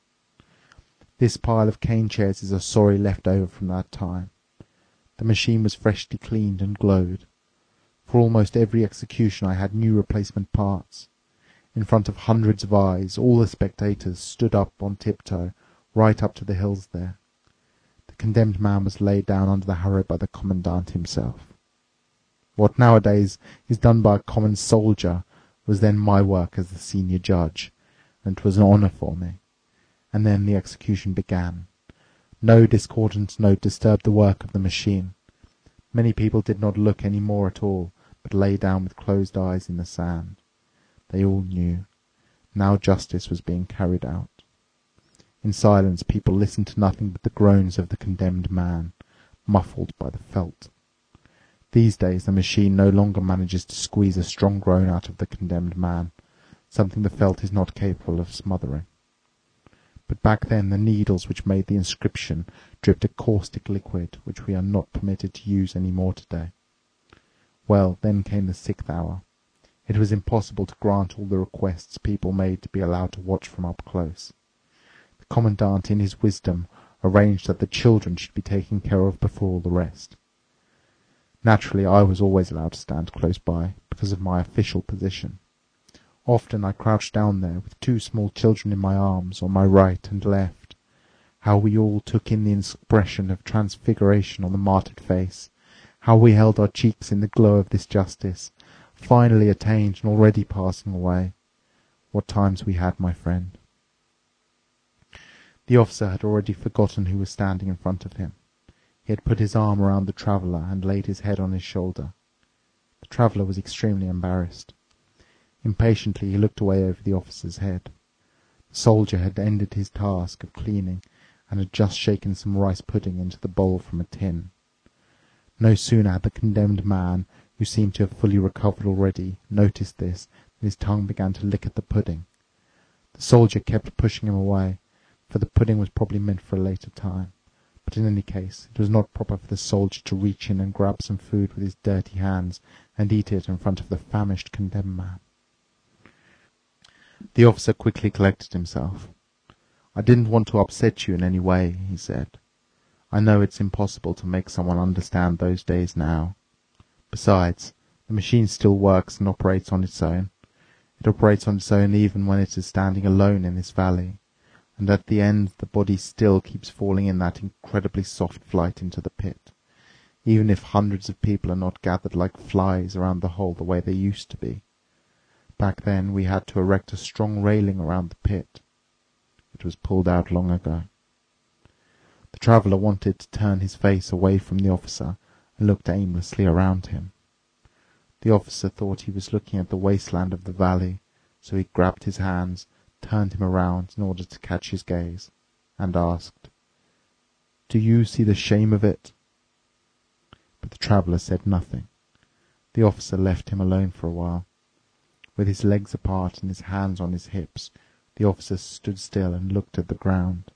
This pile of cane chairs is a sorry leftover from that time. The machine was freshly cleaned and glowed. For almost every execution I had new replacement parts. In front of hundreds of eyes, all the spectators stood up on tiptoe, right up to the hills there. The condemned man was laid down under the harrow by the commandant himself. What nowadays is done by a common soldier was then my work as the senior judge, and it was an honour for me. And then the execution began. No discordant note disturbed the work of the machine. Many people did not look any more at all, but lay down with closed eyes in the sand. They all knew. Now justice was being carried out. In silence people listened to nothing but the groans of the condemned man, muffled by the felt. These days the machine no longer manages to squeeze a strong groan out of the condemned man. something the felt is not capable of smothering. But back then the needles which made the inscription dripped a caustic liquid which we are not permitted to use any more today. Well, then came the 6th hour. It was impossible to grant all the requests people made to be allowed to watch from up close. The commandant, in his wisdom, arranged that the children should be taken care of before all the rest. Naturally, I was always allowed to stand close by, because of my official position. Often I crouched down there with 2 small children in my arms on my right and left. How we all took in the expression of transfiguration on the martyred face, how we held our cheeks in the glow of this justice, finally attained and already passing away. What times we had, my friend. The officer had already forgotten who was standing in front of him. He had put his arm around the traveller and laid his head on his shoulder. The traveller was extremely embarrassed. Impatiently he looked away over the officer's head. The soldier had ended his task of cleaning and had just shaken some rice pudding into the bowl from a tin. No sooner had the condemned man, who seemed to have fully recovered already, noticed this, than his tongue began to lick at the pudding. The soldier kept pushing him away, for the pudding was probably meant for a later time. But in any case, it was not proper for the soldier to reach in and grab some food with his dirty hands and eat it in front of the famished condemned man. The officer quickly collected himself. "I didn't want to upset you in any way," he said. "I know it's impossible to make someone understand those days now. Besides, the machine still works and operates on its own. It operates on its own even when it is standing alone in this valley, and at the end the body still keeps falling in that incredibly soft flight into the pit, even if hundreds of people are not gathered like flies around the hole the way they used to be. Back then we had to erect a strong railing around the pit. It was pulled out long ago." The traveller wanted to turn his face away from the officer and looked aimlessly around him. The officer thought he was looking at the wasteland of the valley, so he grabbed his hands, turned him around in order to catch his gaze, and asked, "Do you see the shame of it?" But the traveller said nothing. The officer left him alone for a while. With his legs apart and his hands on his hips, the officer stood still and looked at the ground.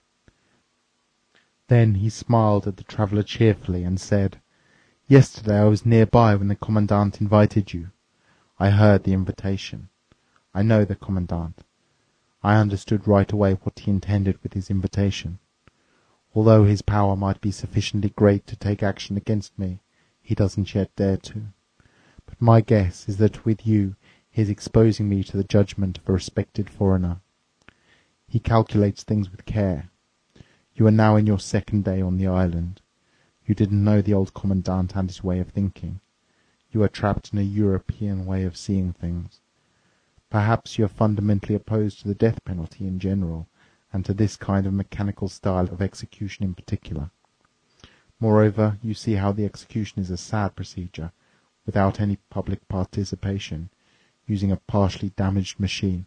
Then he smiled at the traveller cheerfully and said, "Yesterday I was nearby when the commandant invited you. I heard the invitation. I know the commandant. I understood right away what he intended with his invitation. Although his power might be sufficiently great to take action against me, he doesn't yet dare to. But my guess is that with you he is exposing me to the judgment of a respected foreigner. He calculates things with care. You are now in your 2nd day on the island. You didn't know the old commandant and his way of thinking. You are trapped in a European way of seeing things. Perhaps you are fundamentally opposed to the death penalty in general, and to this kind of mechanical style of execution in particular. Moreover, you see how the execution is a sad procedure, without any public participation, using a partially damaged machine.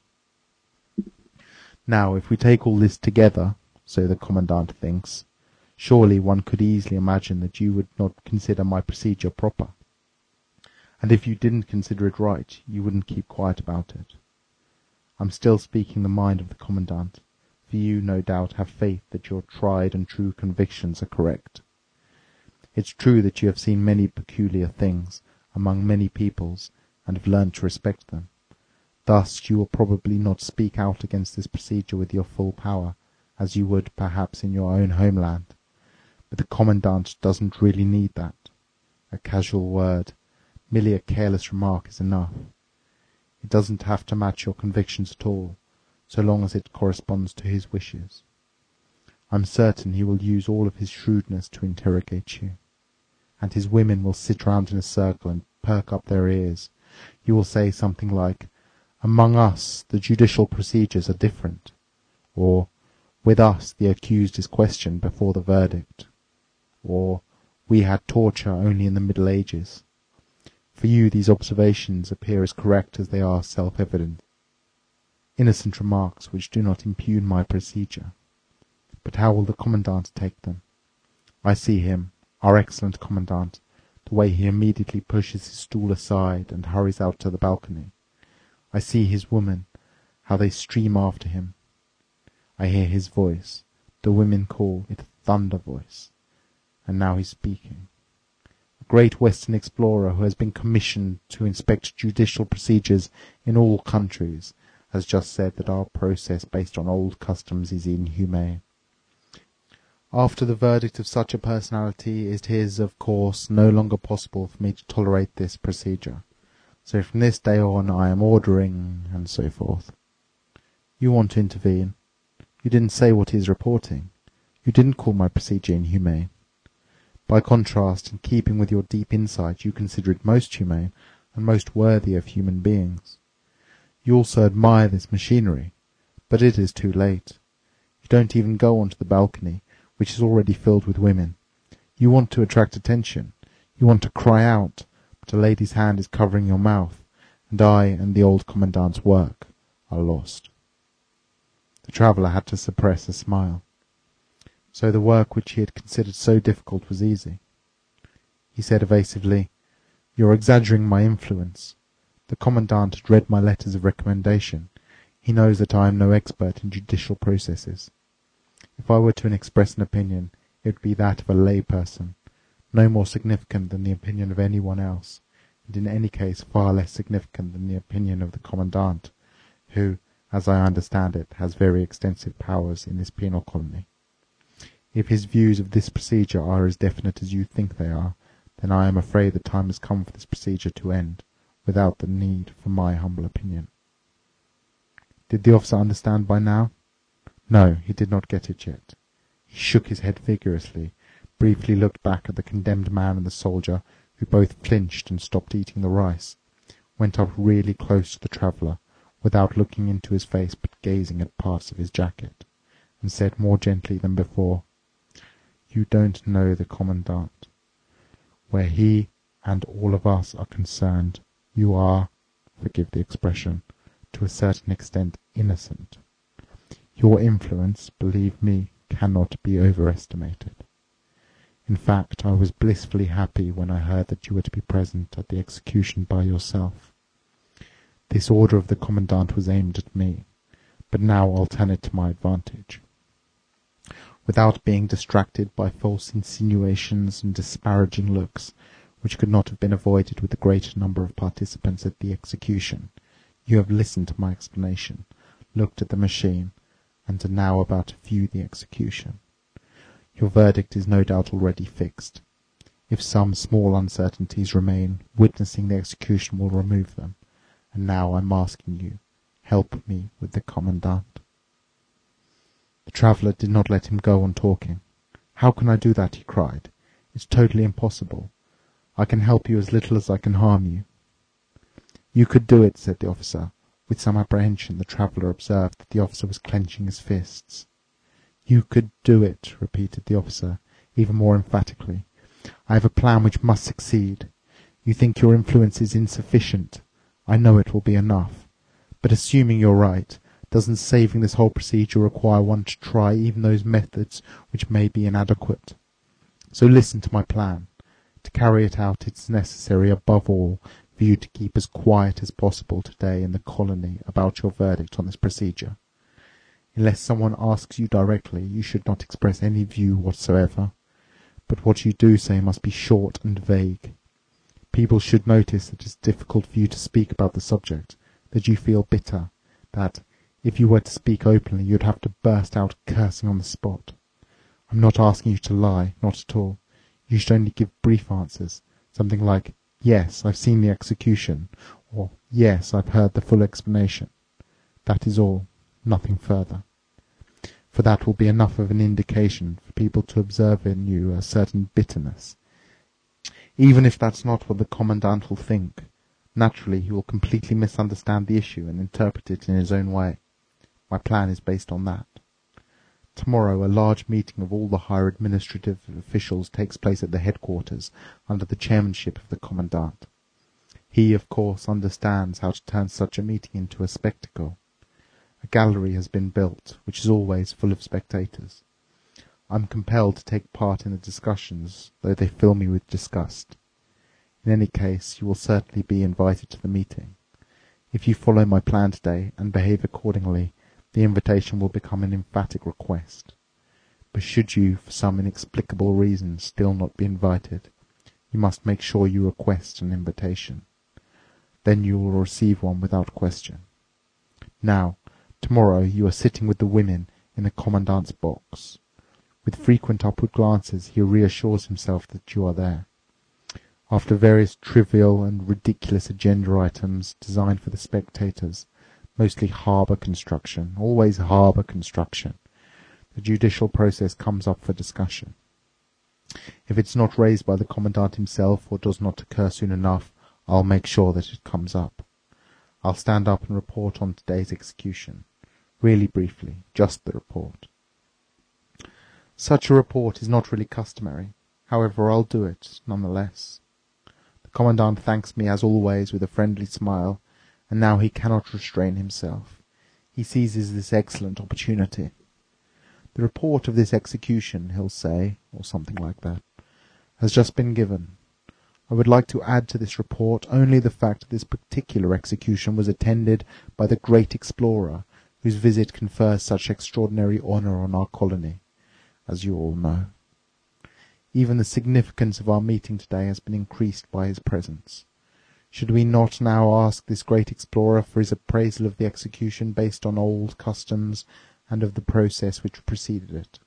Now, if we take all this together, so the commandant thinks, surely one could easily imagine that you would not consider my procedure proper. And if you didn't consider it right, you wouldn't keep quiet about it. I'm still speaking the mind of the commandant, for you, no doubt, have faith that your tried and true convictions are correct. It's true that you have seen many peculiar things among many peoples, and have learned to respect them. Thus you will probably not speak out against this procedure with your full power, as you would, perhaps, in your own homeland. But the commandant doesn't really need that. A casual word, merely a careless remark is enough. It doesn't have to match your convictions at all, so long as it corresponds to his wishes. I'm certain he will use all of his shrewdness to interrogate you. And his women will sit round in a circle and perk up their ears. You will say something like, "Among us, the judicial procedures are different," or, "With us, the accused is questioned before the verdict," or, "We had torture only in the Middle Ages." For you, these observations appear as correct as they are self-evident. Innocent remarks which do not impugn my procedure. But how will the commandant take them? I see him, our excellent commandant, the way he immediately pushes his stool aside and hurries out to the balcony. I see his woman, how they stream after him. I hear his voice. The women call it a thunder voice. And now he's speaking. A great Western explorer who has been commissioned to inspect judicial procedures in all countries has just said that our process based on old customs is inhumane. After the verdict of such a personality, it is, of course, no longer possible for me to tolerate this procedure. So from this day on I am ordering, and so forth. You want to intervene. You didn't say what he is reporting. You didn't call my procedure inhumane. By contrast, in keeping with your deep insight, you consider it most humane and most worthy of human beings. You also admire this machinery, but it is too late. You don't even go onto the balcony, which is already filled with women. You want to attract attention. You want to cry out, but a lady's hand is covering your mouth, and I and the old commandant's work are lost. The traveller had to suppress a smile. So the work which he had considered so difficult was easy. He said evasively, "You're exaggerating my influence. The commandant had read my letters of recommendation. He knows that I am no expert in judicial processes. If I were to express an opinion, it would be that of a lay person, no more significant than the opinion of anyone else, and in any case far less significant than the opinion of the commandant, who, as I understand it, has very extensive powers in this penal colony. If his views of this procedure are as definite as you think they are, then I am afraid the time has come for this procedure to end, without the need for my humble opinion." Did the officer understand by now? No, he did not get it yet. He shook his head vigorously, briefly looked back at the condemned man and the soldier, who both flinched and stopped eating the rice, went up really close to the traveller, without looking into his face but gazing at parts of his jacket, and said more gently than before, "You don't know the commandant. Where he and all of us are concerned, you are, forgive the expression, to a certain extent innocent. Your influence, believe me, cannot be overestimated. In fact, I was blissfully happy when I heard that you were to be present at the execution by yourself. This order of the commandant was aimed at me, but now I'll turn it to my advantage. Without being distracted by false insinuations and disparaging looks, which could not have been avoided with the greater number of participants at the execution, you have listened to my explanation, looked at the machine, and are now about to view the execution. Your verdict is no doubt already fixed. If some small uncertainties remain, witnessing the execution will remove them. And now I'm asking you, help me with the commandant." The traveller did not let him go on talking. "How can I do that?" he cried. "It's totally impossible. I can help you as little as I can harm you." "You could do it," said the officer. With some apprehension the traveller observed that the officer was clenching his fists. "You could do it," repeated the officer, even more emphatically. "I have a plan which must succeed. You think your influence is insufficient. I know it will be enough. But assuming you're right, doesn't saving this whole procedure require one to try even those methods which may be inadequate? So listen to my plan. To carry it out, it's necessary, above all, for you to keep as quiet as possible today in the colony about your verdict on this procedure. Unless someone asks you directly, you should not express any view whatsoever. But what you do say must be short and vague. People should notice that it's difficult for you to speak about the subject, that you feel bitter, that, if you were to speak openly, you'd have to burst out cursing on the spot. I'm not asking you to lie, not at all. You should only give brief answers, something like, 'Yes, I've seen the execution,' or 'Yes, I've heard the full explanation.' That is all, nothing further. For that will be enough of an indication for people to observe in you a certain bitterness. Even if that's not what the commandant will think, naturally he will completely misunderstand the issue and interpret it in his own way. My plan is based on that. Tomorrow a large meeting of all the higher administrative officials takes place at the headquarters under the chairmanship of the commandant. He, of course, understands how to turn such a meeting into a spectacle. A gallery has been built, which is always full of spectators. I am compelled to take part in the discussions, though they fill me with disgust. In any case, you will certainly be invited to the meeting. If you follow my plan today and behave accordingly, the invitation will become an emphatic request. But should you, for some inexplicable reason, still not be invited, you must make sure you request an invitation. Then you will receive one without question. Now, tomorrow you are sitting with the women in the commandant's box. With frequent upward glances he reassures himself that you are there. After various trivial and ridiculous agenda items designed for the spectators, mostly harbour construction, always harbour construction, the judicial process comes up for discussion. If it's not raised by the commandant himself or does not occur soon enough, I'll make sure that it comes up. I'll stand up and report on today's execution. Really briefly, just the report. Such a report is not really customary. However, I'll do it, nonetheless. The commandant thanks me as always with a friendly smile, and now he cannot restrain himself. He seizes this excellent opportunity. The report of this execution, he'll say, or something like that, has just been given. I would like to add to this report only the fact that this particular execution was attended by the great explorer, whose visit confers such extraordinary honour on our colony, as you all know. Even the significance of our meeting today has been increased by his presence. Should we not now ask this great explorer for his appraisal of the execution based on old customs and of the process which preceded it?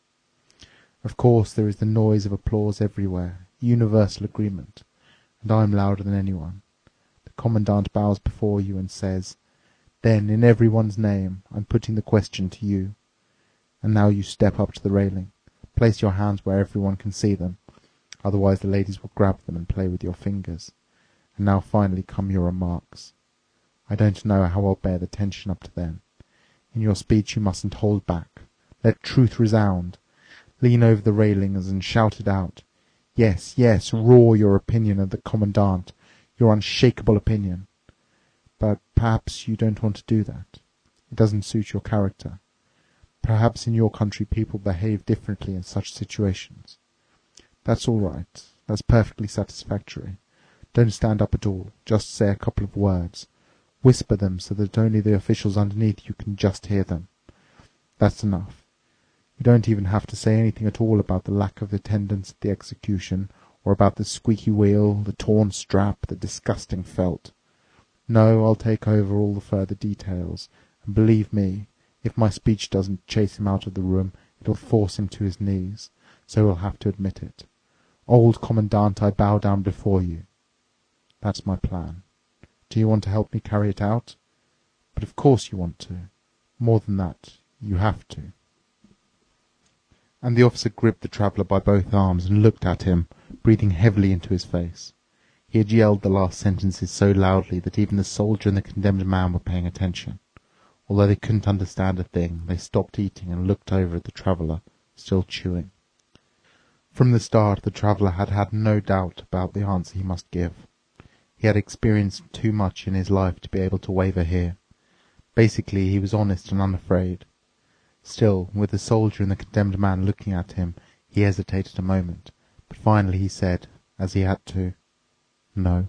Of course there is the noise of applause everywhere, universal agreement, and I am louder than anyone. The commandant bows before you and says, "Then, in everyone's name, I'm putting the question to you." And now you step up to the railing. Place your hands where everyone can see them, otherwise the ladies will grab them and play with your fingers. And now finally come your remarks. I don't know how I'll bear the tension up to then. In your speech you mustn't hold back. Let truth resound. Lean over the railings and shout it out. Yes, yes, roar your opinion of the commandant, your unshakable opinion. But perhaps you don't want to do that. It doesn't suit your character. Perhaps in your country people behave differently in such situations. That's all right. That's perfectly satisfactory. Don't stand up at all. Just say a couple of words. Whisper them so that only the officials underneath you can just hear them. That's enough. You don't even have to say anything at all about the lack of attendance at the execution, or about the squeaky wheel, the torn strap, the disgusting felt. No, I'll take over all the further details, and believe me, if my speech doesn't chase him out of the room, it'll force him to his knees, so he'll have to admit it. Old Commandant, I bow down before you. That's my plan. Do you want to help me carry it out? But of course you want to. More than that, you have to. And the officer gripped the traveller by both arms and looked at him, breathing heavily into his face. He had yelled the last sentences so loudly that even the soldier and the condemned man were paying attention. Although they couldn't understand a thing, they stopped eating and looked over at the traveller, still chewing. From the start, the traveller had had no doubt about the answer he must give. He had experienced too much in his life to be able to waver here. Basically, he was honest and unafraid. Still, with the soldier and the condemned man looking at him, he hesitated a moment, but finally he said, as he had to, "No."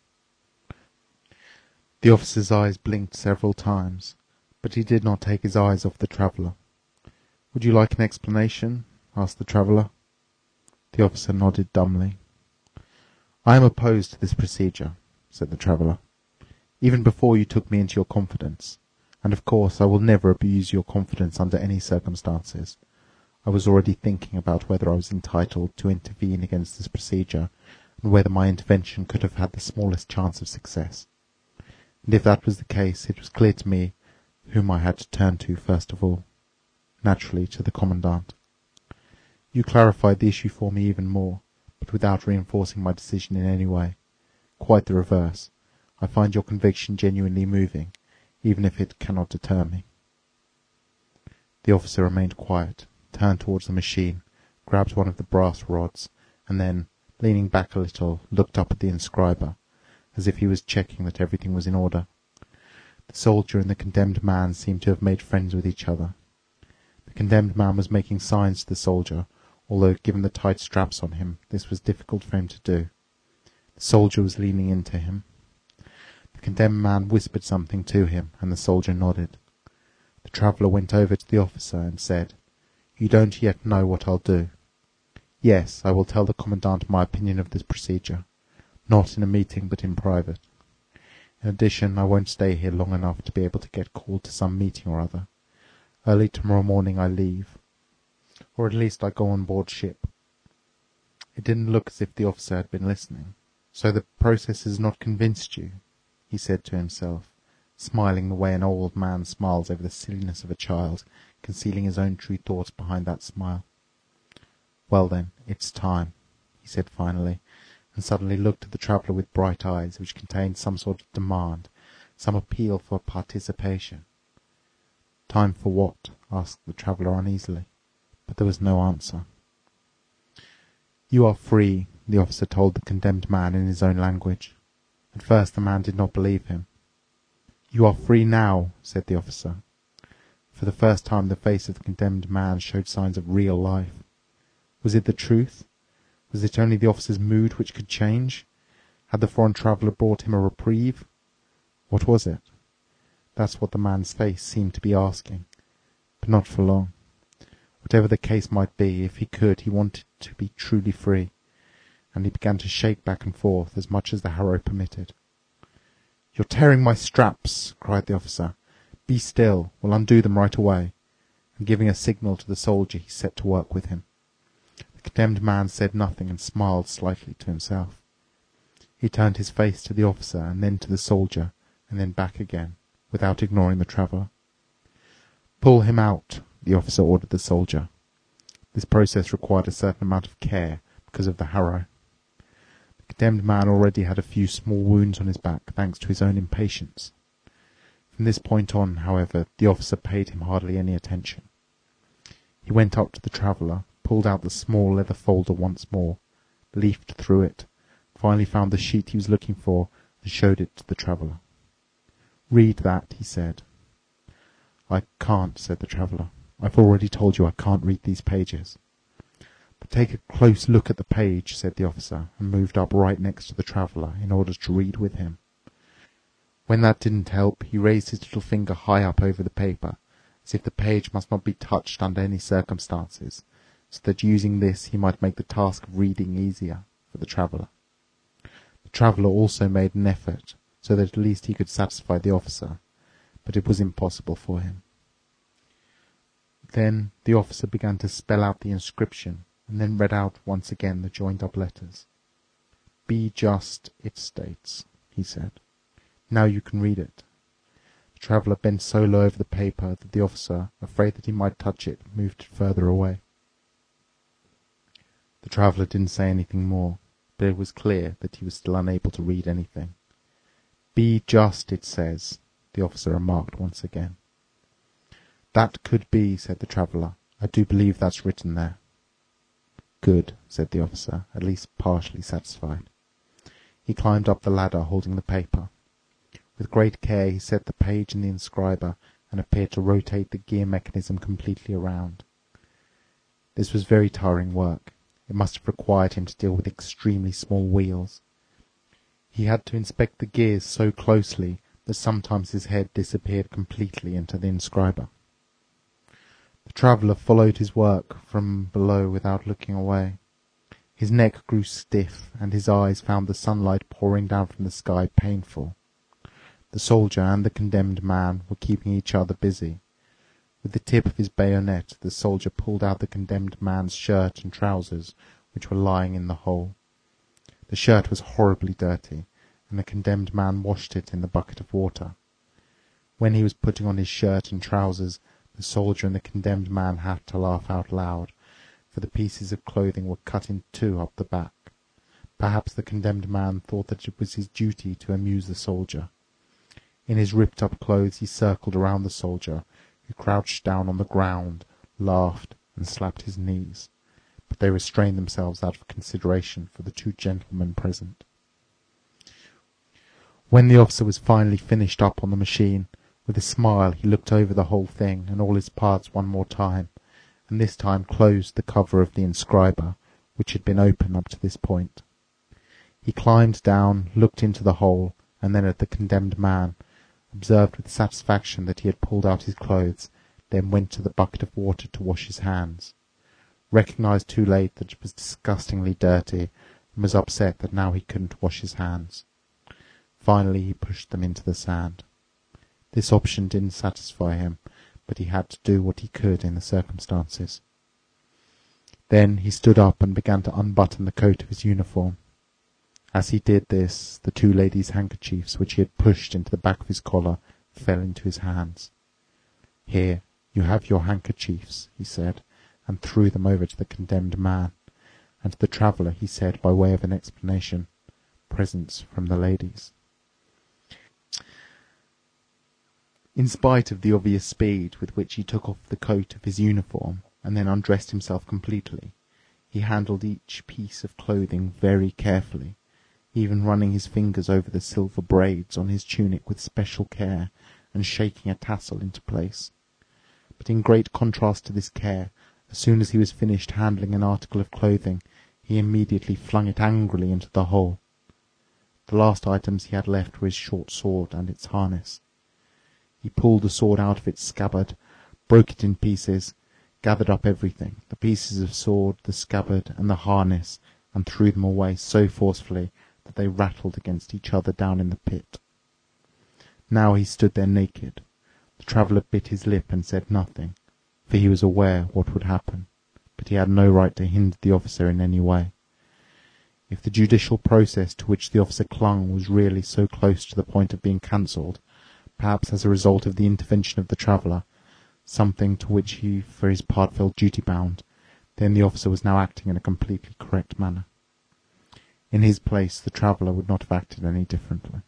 The officer's eyes blinked several times, but he did not take his eyes off the traveller. "Would you like an explanation?" asked the traveller. The officer nodded dumbly. "I am opposed to this procedure," said the traveller, "even before you took me into your confidence, and of course I will never abuse your confidence under any circumstances. I was already thinking about whether I was entitled to intervene against this procedure, and whether my intervention could have had the smallest chance of success. And if that was the case, it was clear to me whom I had to turn to first of all. Naturally, to the Commandant. You clarified the issue for me even more, but without reinforcing my decision in any way. Quite the reverse. I find your conviction genuinely moving, even if it cannot deter me." The officer remained quiet, turned towards the machine, grabbed one of the brass rods, and then, leaning back a little, looked up at the inscriber, as if he was checking that everything was in order. The soldier and the condemned man seemed to have made friends with each other. The condemned man was making signs to the soldier, although, given the tight straps on him, this was difficult for him to do. The soldier was leaning into him. The condemned man whispered something to him, and the soldier nodded. The traveller went over to the officer and said, "You don't yet know what I'll do. Yes, I will tell the commandant my opinion of this procedure, not in a meeting but in private. In addition, I won't stay here long enough to be able to get called to some meeting or other. Early tomorrow morning I leave. Or at least I go on board ship." It didn't look as if the officer had been listening. "So the process has not convinced you?" he said to himself, smiling the way an old man smiles over the silliness of a child, concealing his own true thoughts behind that smile. "Well then, it's time," he said finally, and suddenly looked at the traveller with bright eyes which contained some sort of demand, some appeal for participation. "Time for what?" asked the traveller uneasily, but there was no answer. "You are free," the officer told the condemned man in his own language. At first the man did not believe him. "You are free now," said the officer. For the first time the face of the condemned man showed signs of real life. Was it the truth? Was it only the officer's mood which could change? Had the foreign traveller brought him a reprieve? What was it? That's what the man's face seemed to be asking. But not for long. Whatever the case might be, if he could, he wanted to be truly free, and he began to shake back and forth as much as the harrow permitted. "You're tearing my straps," cried the officer. "Be still, we'll undo them right away." And giving a signal to the soldier, he set to work with him. The condemned man said nothing and smiled slightly to himself. He turned his face to the officer and then to the soldier and then back again, without ignoring the traveller. "Pull him out," the officer ordered the soldier. This process required a certain amount of care because of the harrow. The condemned man already had a few small wounds on his back, thanks to his own impatience. From this point on, however, the officer paid him hardly any attention. He went up to the traveller, pulled out the small leather folder once more, leafed through it, finally found the sheet he was looking for, and showed it to the traveller. "Read that," he said. "I can't," said the traveller. "I've already told you I can't read these pages." "But take a close look at the page," said the officer, and moved up right next to the traveller in order to read with him. When that didn't help, he raised his little finger high up over the paper, as if the page must not be touched under any circumstances, so that using this he might make the task of reading easier for the traveller. The traveller also made an effort, so that at least he could satisfy the officer, but it was impossible for him. Then the officer began to spell out the inscription, and then read out once again the joined-up letters. "Be just, it states," he said. "Now you can read it." The traveller bent so low over the paper that the officer, afraid that he might touch it, moved it further away. The traveller didn't say anything more, but it was clear that he was still unable to read anything. "Be just, it says," the officer remarked once again. "That could be," said the traveller. "I do believe that's written there." "Good," said the officer, at least partially satisfied. He climbed up the ladder holding the paper. With great care he set the page in the inscriber and appeared to rotate the gear mechanism completely around. This was very tiring work. It must have required him to deal with extremely small wheels. He had to inspect the gears so closely that sometimes his head disappeared completely into the inscriber. The traveller followed his work from below without looking away. His neck grew stiff, and his eyes found the sunlight pouring down from the sky painful. The soldier and the condemned man were keeping each other busy. With the tip of his bayonet, the soldier pulled out the condemned man's shirt and trousers, which were lying in the hole. The shirt was horribly dirty, and the condemned man washed it in the bucket of water. When he was putting on his shirt and trousers, the soldier and the condemned man had to laugh out loud, for the pieces of clothing were cut in two up the back. Perhaps the condemned man thought that it was his duty to amuse the soldier. In his ripped-up clothes he circled around the soldier, who crouched down on the ground, laughed, and slapped his knees, but they restrained themselves out of consideration for the two gentlemen present. When the officer was finally finished up on the machine, with a smile he looked over the whole thing and all its parts one more time, and this time closed the cover of the inscriber, which had been open up to this point. He climbed down, looked into the hole, and then at the condemned man, observed with satisfaction that he had pulled out his clothes, then went to the bucket of water to wash his hands, recognized too late that it was disgustingly dirty, and was upset that now he couldn't wash his hands. Finally he pushed them into the sand. This option didn't satisfy him, but he had to do what he could in the circumstances. Then he stood up and began to unbutton the coat of his uniform. As he did this, the two ladies' handkerchiefs, which he had pushed into the back of his collar, fell into his hands. "Here, you have your handkerchiefs," he said, and threw them over to the condemned man, and to the traveller he said, by way of an explanation, "Presents from the ladies." In spite of the obvious speed with which he took off the coat of his uniform and then undressed himself completely, he handled each piece of clothing very carefully, even running his fingers over the silver braids on his tunic with special care and shaking a tassel into place. But in great contrast to this care, as soon as he was finished handling an article of clothing, he immediately flung it angrily into the hole. The last items he had left were his short sword and its harness. He pulled the sword out of its scabbard, broke it in pieces, gathered up everything, the pieces of sword, the scabbard, and the harness, and threw them away so forcefully that they rattled against each other down in the pit. Now he stood there naked. The traveller bit his lip and said nothing, for he was aware what would happen, but he had no right to hinder the officer in any way. If the judicial process to which the officer clung was really so close to the point of being cancelled, perhaps as a result of the intervention of the traveller, something to which he for his part felt duty-bound, then the officer was now acting in a completely correct manner. In his place, the traveller would not have acted any differently.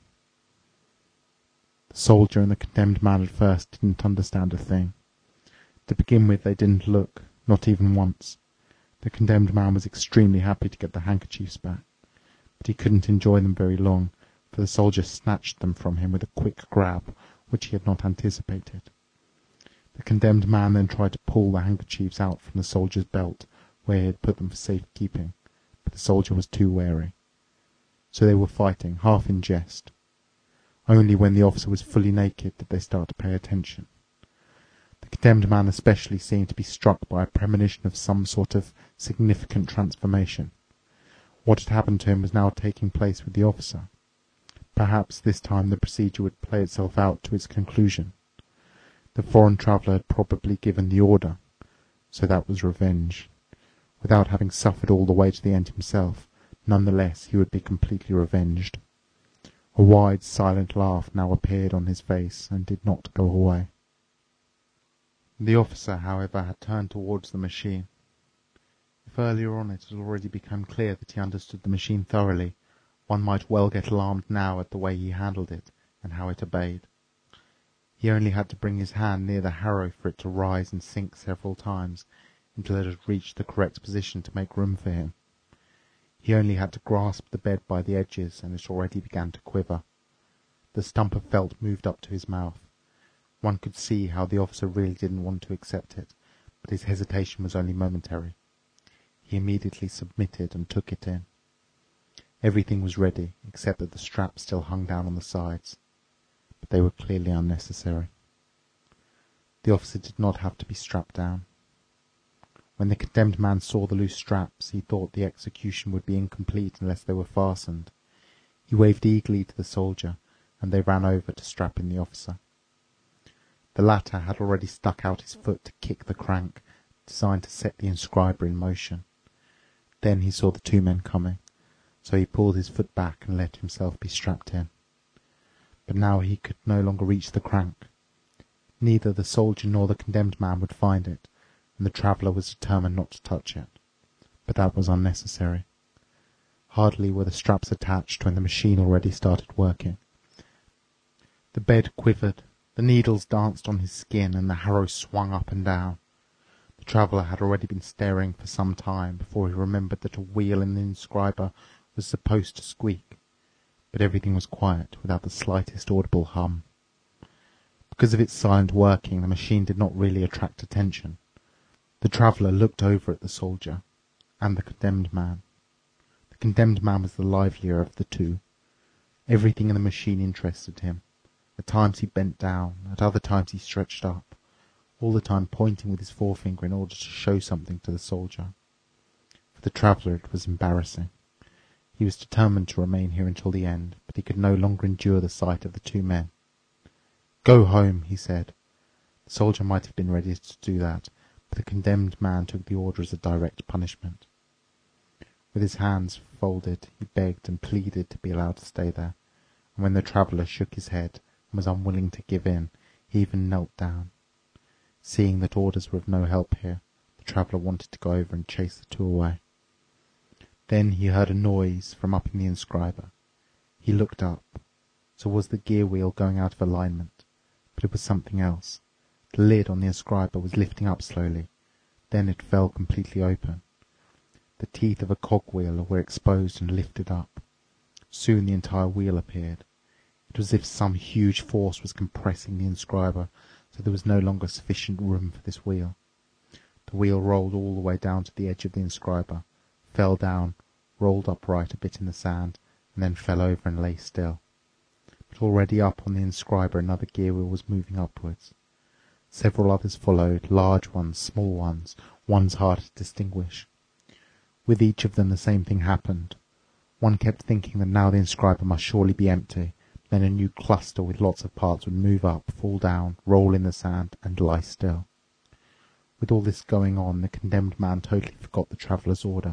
The soldier and the condemned man at first didn't understand a thing. To begin with, they didn't look, not even once. The condemned man was extremely happy to get the handkerchiefs back, but he couldn't enjoy them very long, for the soldier snatched them from him with a quick grab, which he had not anticipated. The condemned man then tried to pull the handkerchiefs out from the soldier's belt, where he had put them for safekeeping, but the soldier was too wary. So they were fighting, half in jest. Only when the officer was fully naked did they start to pay attention. The condemned man especially seemed to be struck by a premonition of some sort of significant transformation. What had happened to him was now taking place with the officer. Perhaps this time the procedure would play itself out to its conclusion. The foreign traveller had probably given the order, so that was revenge. Without having suffered all the way to the end himself, nonetheless he would be completely revenged. A wide, silent laugh now appeared on his face and did not go away. The officer, however, had turned towards the machine. If earlier on it had already become clear that he understood the machine thoroughly, one might well get alarmed now at the way he handled it and how it obeyed. He only had to bring his hand near the harrow for it to rise and sink several times until it had reached the correct position to make room for him. He only had to grasp the bed by the edges, and it already began to quiver. The stump of felt moved up to his mouth. One could see how the officer really didn't want to accept it, but his hesitation was only momentary. He immediately submitted and took it in. Everything was ready, except that the straps still hung down on the sides, but they were clearly unnecessary. The officer did not have to be strapped down. When the condemned man saw the loose straps, he thought the execution would be incomplete unless they were fastened. He waved eagerly to the soldier, and they ran over to strap in the officer. The latter had already stuck out his foot to kick the crank, designed to set the inscriber in motion. Then he saw the two men coming, so he pulled his foot back and let himself be strapped in. But now he could no longer reach the crank. Neither the soldier nor the condemned man would find it, and the traveller was determined not to touch it. But that was unnecessary. Hardly were the straps attached when the machine already started working. The bed quivered, the needles danced on his skin, and the harrow swung up and down. The traveller had already been staring for some time before he remembered that a wheel in the inscriber was supposed to squeak, but everything was quiet, without the slightest audible hum. Because of its silent working, the machine did not really attract attention. The traveller looked over at the soldier and the condemned man. The condemned man was the livelier of the two. Everything in the machine interested him. At times he bent down, at other times he stretched up, all the time pointing with his forefinger in order to show something to the soldier. For the traveller it was embarrassing. He was determined to remain here until the end, but he could no longer endure the sight of the two men. "Go home," he said. The soldier might have been ready to do that, but the condemned man took the order as a direct punishment. With his hands folded, he begged and pleaded to be allowed to stay there, and when the traveller shook his head and was unwilling to give in, he even knelt down. Seeing that orders were of no help here, the traveller wanted to go over and chase the two away. Then he heard a noise from up in the inscriber. He looked up. So was the gear wheel going out of alignment, but it was something else. The lid on the inscriber was lifting up slowly. Then it fell completely open. The teeth of a cogwheel were exposed and lifted up. Soon the entire wheel appeared. It was as if some huge force was compressing the inscriber, so there was no longer sufficient room for this wheel. The wheel rolled all the way down to the edge of the inscriber, fell down, rolled upright a bit in the sand, and then fell over and lay still. But already up on the inscriber another gear wheel was moving upwards. Several others followed, large ones, small ones hard to distinguish. With each of them the same thing happened. One kept thinking that now the inscriber must surely be empty. Then a new cluster with lots of parts would move up, fall down, roll in the sand, and lie still. With all this going on, the condemned man totally forgot the traveller's order.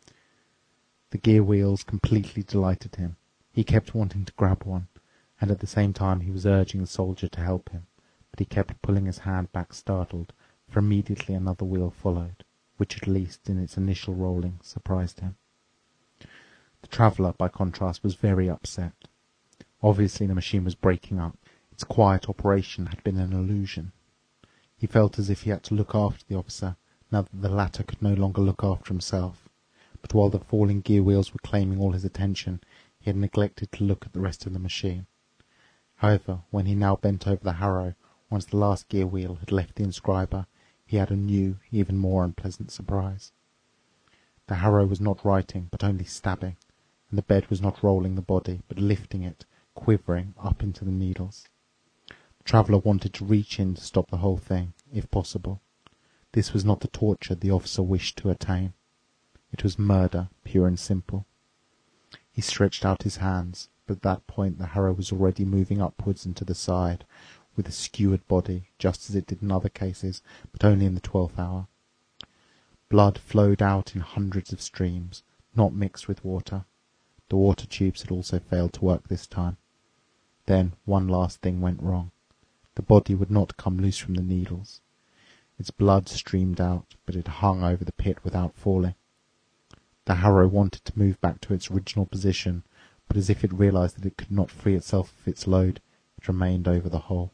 The gear wheels completely delighted him. He kept wanting to grab one, and at the same time he was urging the soldier to help him, but he kept pulling his hand back startled, for immediately another wheel followed, which at least in its initial rolling surprised him. The traveller, by contrast, was very upset. Obviously the machine was breaking up. Its quiet operation had been an illusion. He felt as if he had to look after the officer, now that the latter could no longer look after himself. But while the falling gear wheels were claiming all his attention, he had neglected to look at the rest of the machine. However, when he now bent over the harrow, once the last gear wheel had left the inscriber, he had a new, even more unpleasant surprise. The harrow was not writing, but only stabbing, and the bed was not rolling the body, but lifting it, quivering, up into the needles. The traveller wanted to reach in to stop the whole thing, if possible. This was not the torture the officer wished to attain. It was murder, pure and simple. He stretched out his hands, but at that point the harrow was already moving upwards and to the side, with a skewered body, just as it did in other cases, but only in the 12th hour. Blood flowed out in hundreds of streams, not mixed with water. The water tubes had also failed to work this time. Then one last thing went wrong. The body would not come loose from the needles. Its blood streamed out, but it hung over the pit without falling. The harrow wanted to move back to its original position, but as if it realized that it could not free itself of its load, it remained over the hole.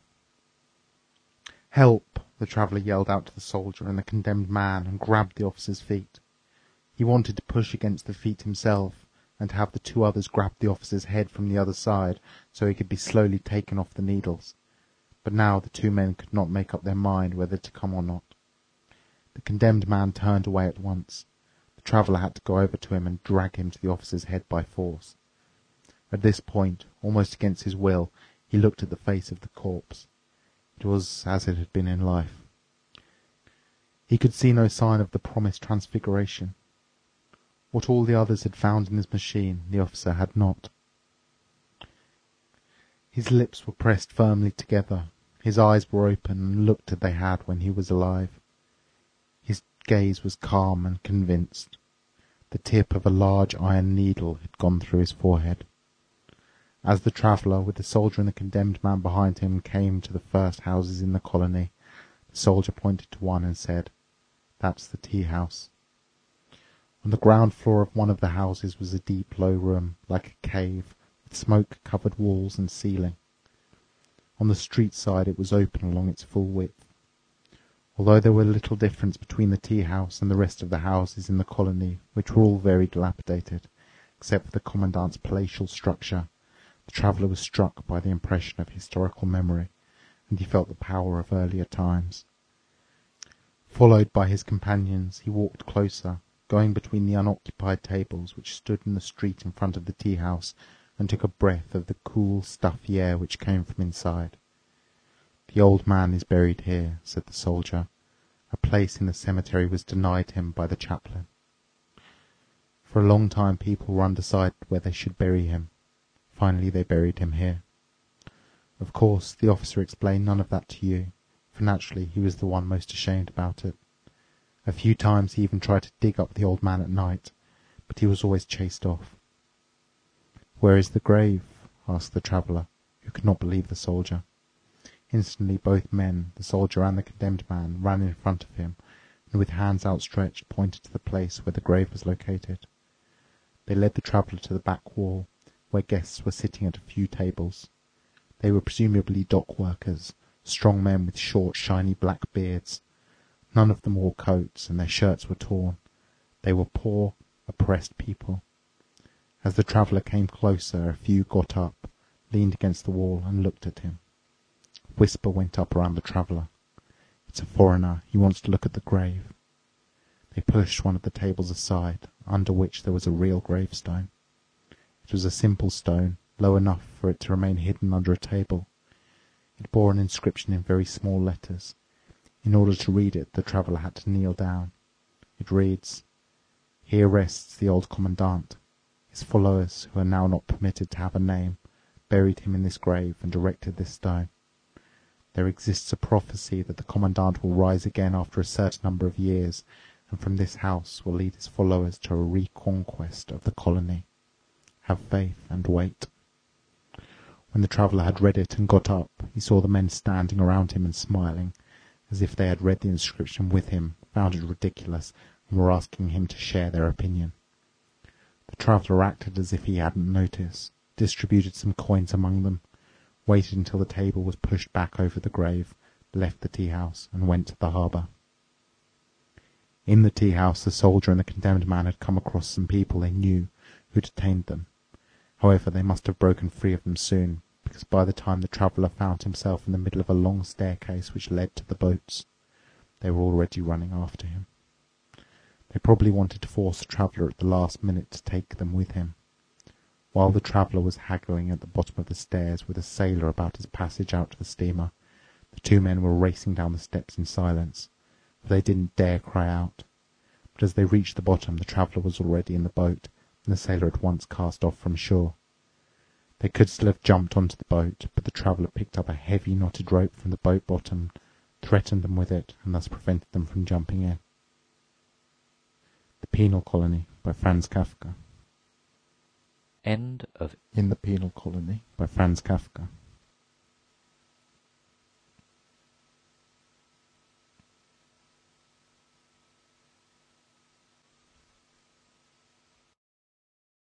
"Help!" the traveller yelled out to the soldier and the condemned man, and grabbed the officer's feet. He wanted to push against the feet himself, and to have the two others grab the officer's head from the other side, so he could be slowly taken off the needles. But now the two men could not make up their mind whether to come or not. The condemned man turned away at once. The traveller had to go over to him and drag him to the officer's head by force. At this point, almost against his will, he looked at the face of the corpse. It was as it had been in life. He could see no sign of the promised transfiguration. What all the others had found in his machine, the officer had not. His lips were pressed firmly together. His eyes were open and looked as they had when he was alive. His gaze was calm and convinced. The tip of a large iron needle had gone through his forehead. As the traveller, with the soldier and the condemned man behind him, came to the first houses in the colony, the soldier pointed to one and said, "That's the tea-house." On the ground floor of one of the houses was a deep, low room, like a cave, with smoke-covered walls and ceiling. On the street side it was open along its full width. Although there was little difference between the tea-house and the rest of the houses in the colony, which were all very dilapidated, except for the commandant's palatial structure, the traveller was struck by the impression of historical memory, and he felt the power of earlier times. Followed by his companions, he walked closer, going between the unoccupied tables which stood in the street in front of the tea-house, and took a breath of the cool, stuffy air which came from inside. "The old man is buried here," said the soldier. "A place in the cemetery was denied him by the chaplain. For a long time people were undecided where they should bury him. Finally they buried him here. Of course, the officer explained none of that to you, for naturally he was the one most ashamed about it. A few times he even tried to dig up the old man at night, but he was always chased off." "Where is the grave?" asked the traveller, who could not believe the soldier. Instantly both men, the soldier and the condemned man, ran in front of him, and with hands outstretched pointed to the place where the grave was located. They led the traveller to the back wall, where guests were sitting at a few tables. They were presumably dock workers, strong men with short, shiny black beards. None of them wore coats, and their shirts were torn. They were poor, oppressed people. As the traveller came closer, a few got up, leaned against the wall, and looked at him. A whisper went up around the traveller. "It's a foreigner. He wants to look at the grave." They pushed one of the tables aside, under which there was a real gravestone. It was a simple stone, low enough for it to remain hidden under a table. It bore an inscription in very small letters. In order to read it, the traveller had to kneel down. It reads, "Here rests the old commandant. His followers, who are now not permitted to have a name, buried him in this grave and erected this stone. There exists a prophecy that the commandant will rise again after a certain number of years, and from this house will lead his followers to a reconquest of the colony. Have faith and wait." When the traveller had read it and got up, he saw the men standing around him and smiling, as if they had read the inscription with him, found it ridiculous, and were asking him to share their opinion. The traveller acted as if he hadn't noticed, distributed some coins among them, waited until the table was pushed back over the grave, left the tea-house, and went to the harbour. In the tea-house, the soldier and the condemned man had come across some people they knew who detained them. However, they must have broken free of them soon, because by the time the traveller found himself in the middle of a long staircase which led to the boats, they were already running after him. They probably wanted to force the traveller at the last minute to take them with him. While the traveller was haggling at the bottom of the stairs with a sailor about his passage out to the steamer, the two men were racing down the steps in silence, for they didn't dare cry out. But as they reached the bottom, the traveller was already in the boat, and the sailor at once cast off from shore. They could still have jumped onto the boat, but the traveller picked up a heavy knotted rope from the boat bottom, threatened them with it, and thus prevented them from jumping in. The Penal Colony by Franz Kafka. End of In the Penal Colony by Franz Kafka.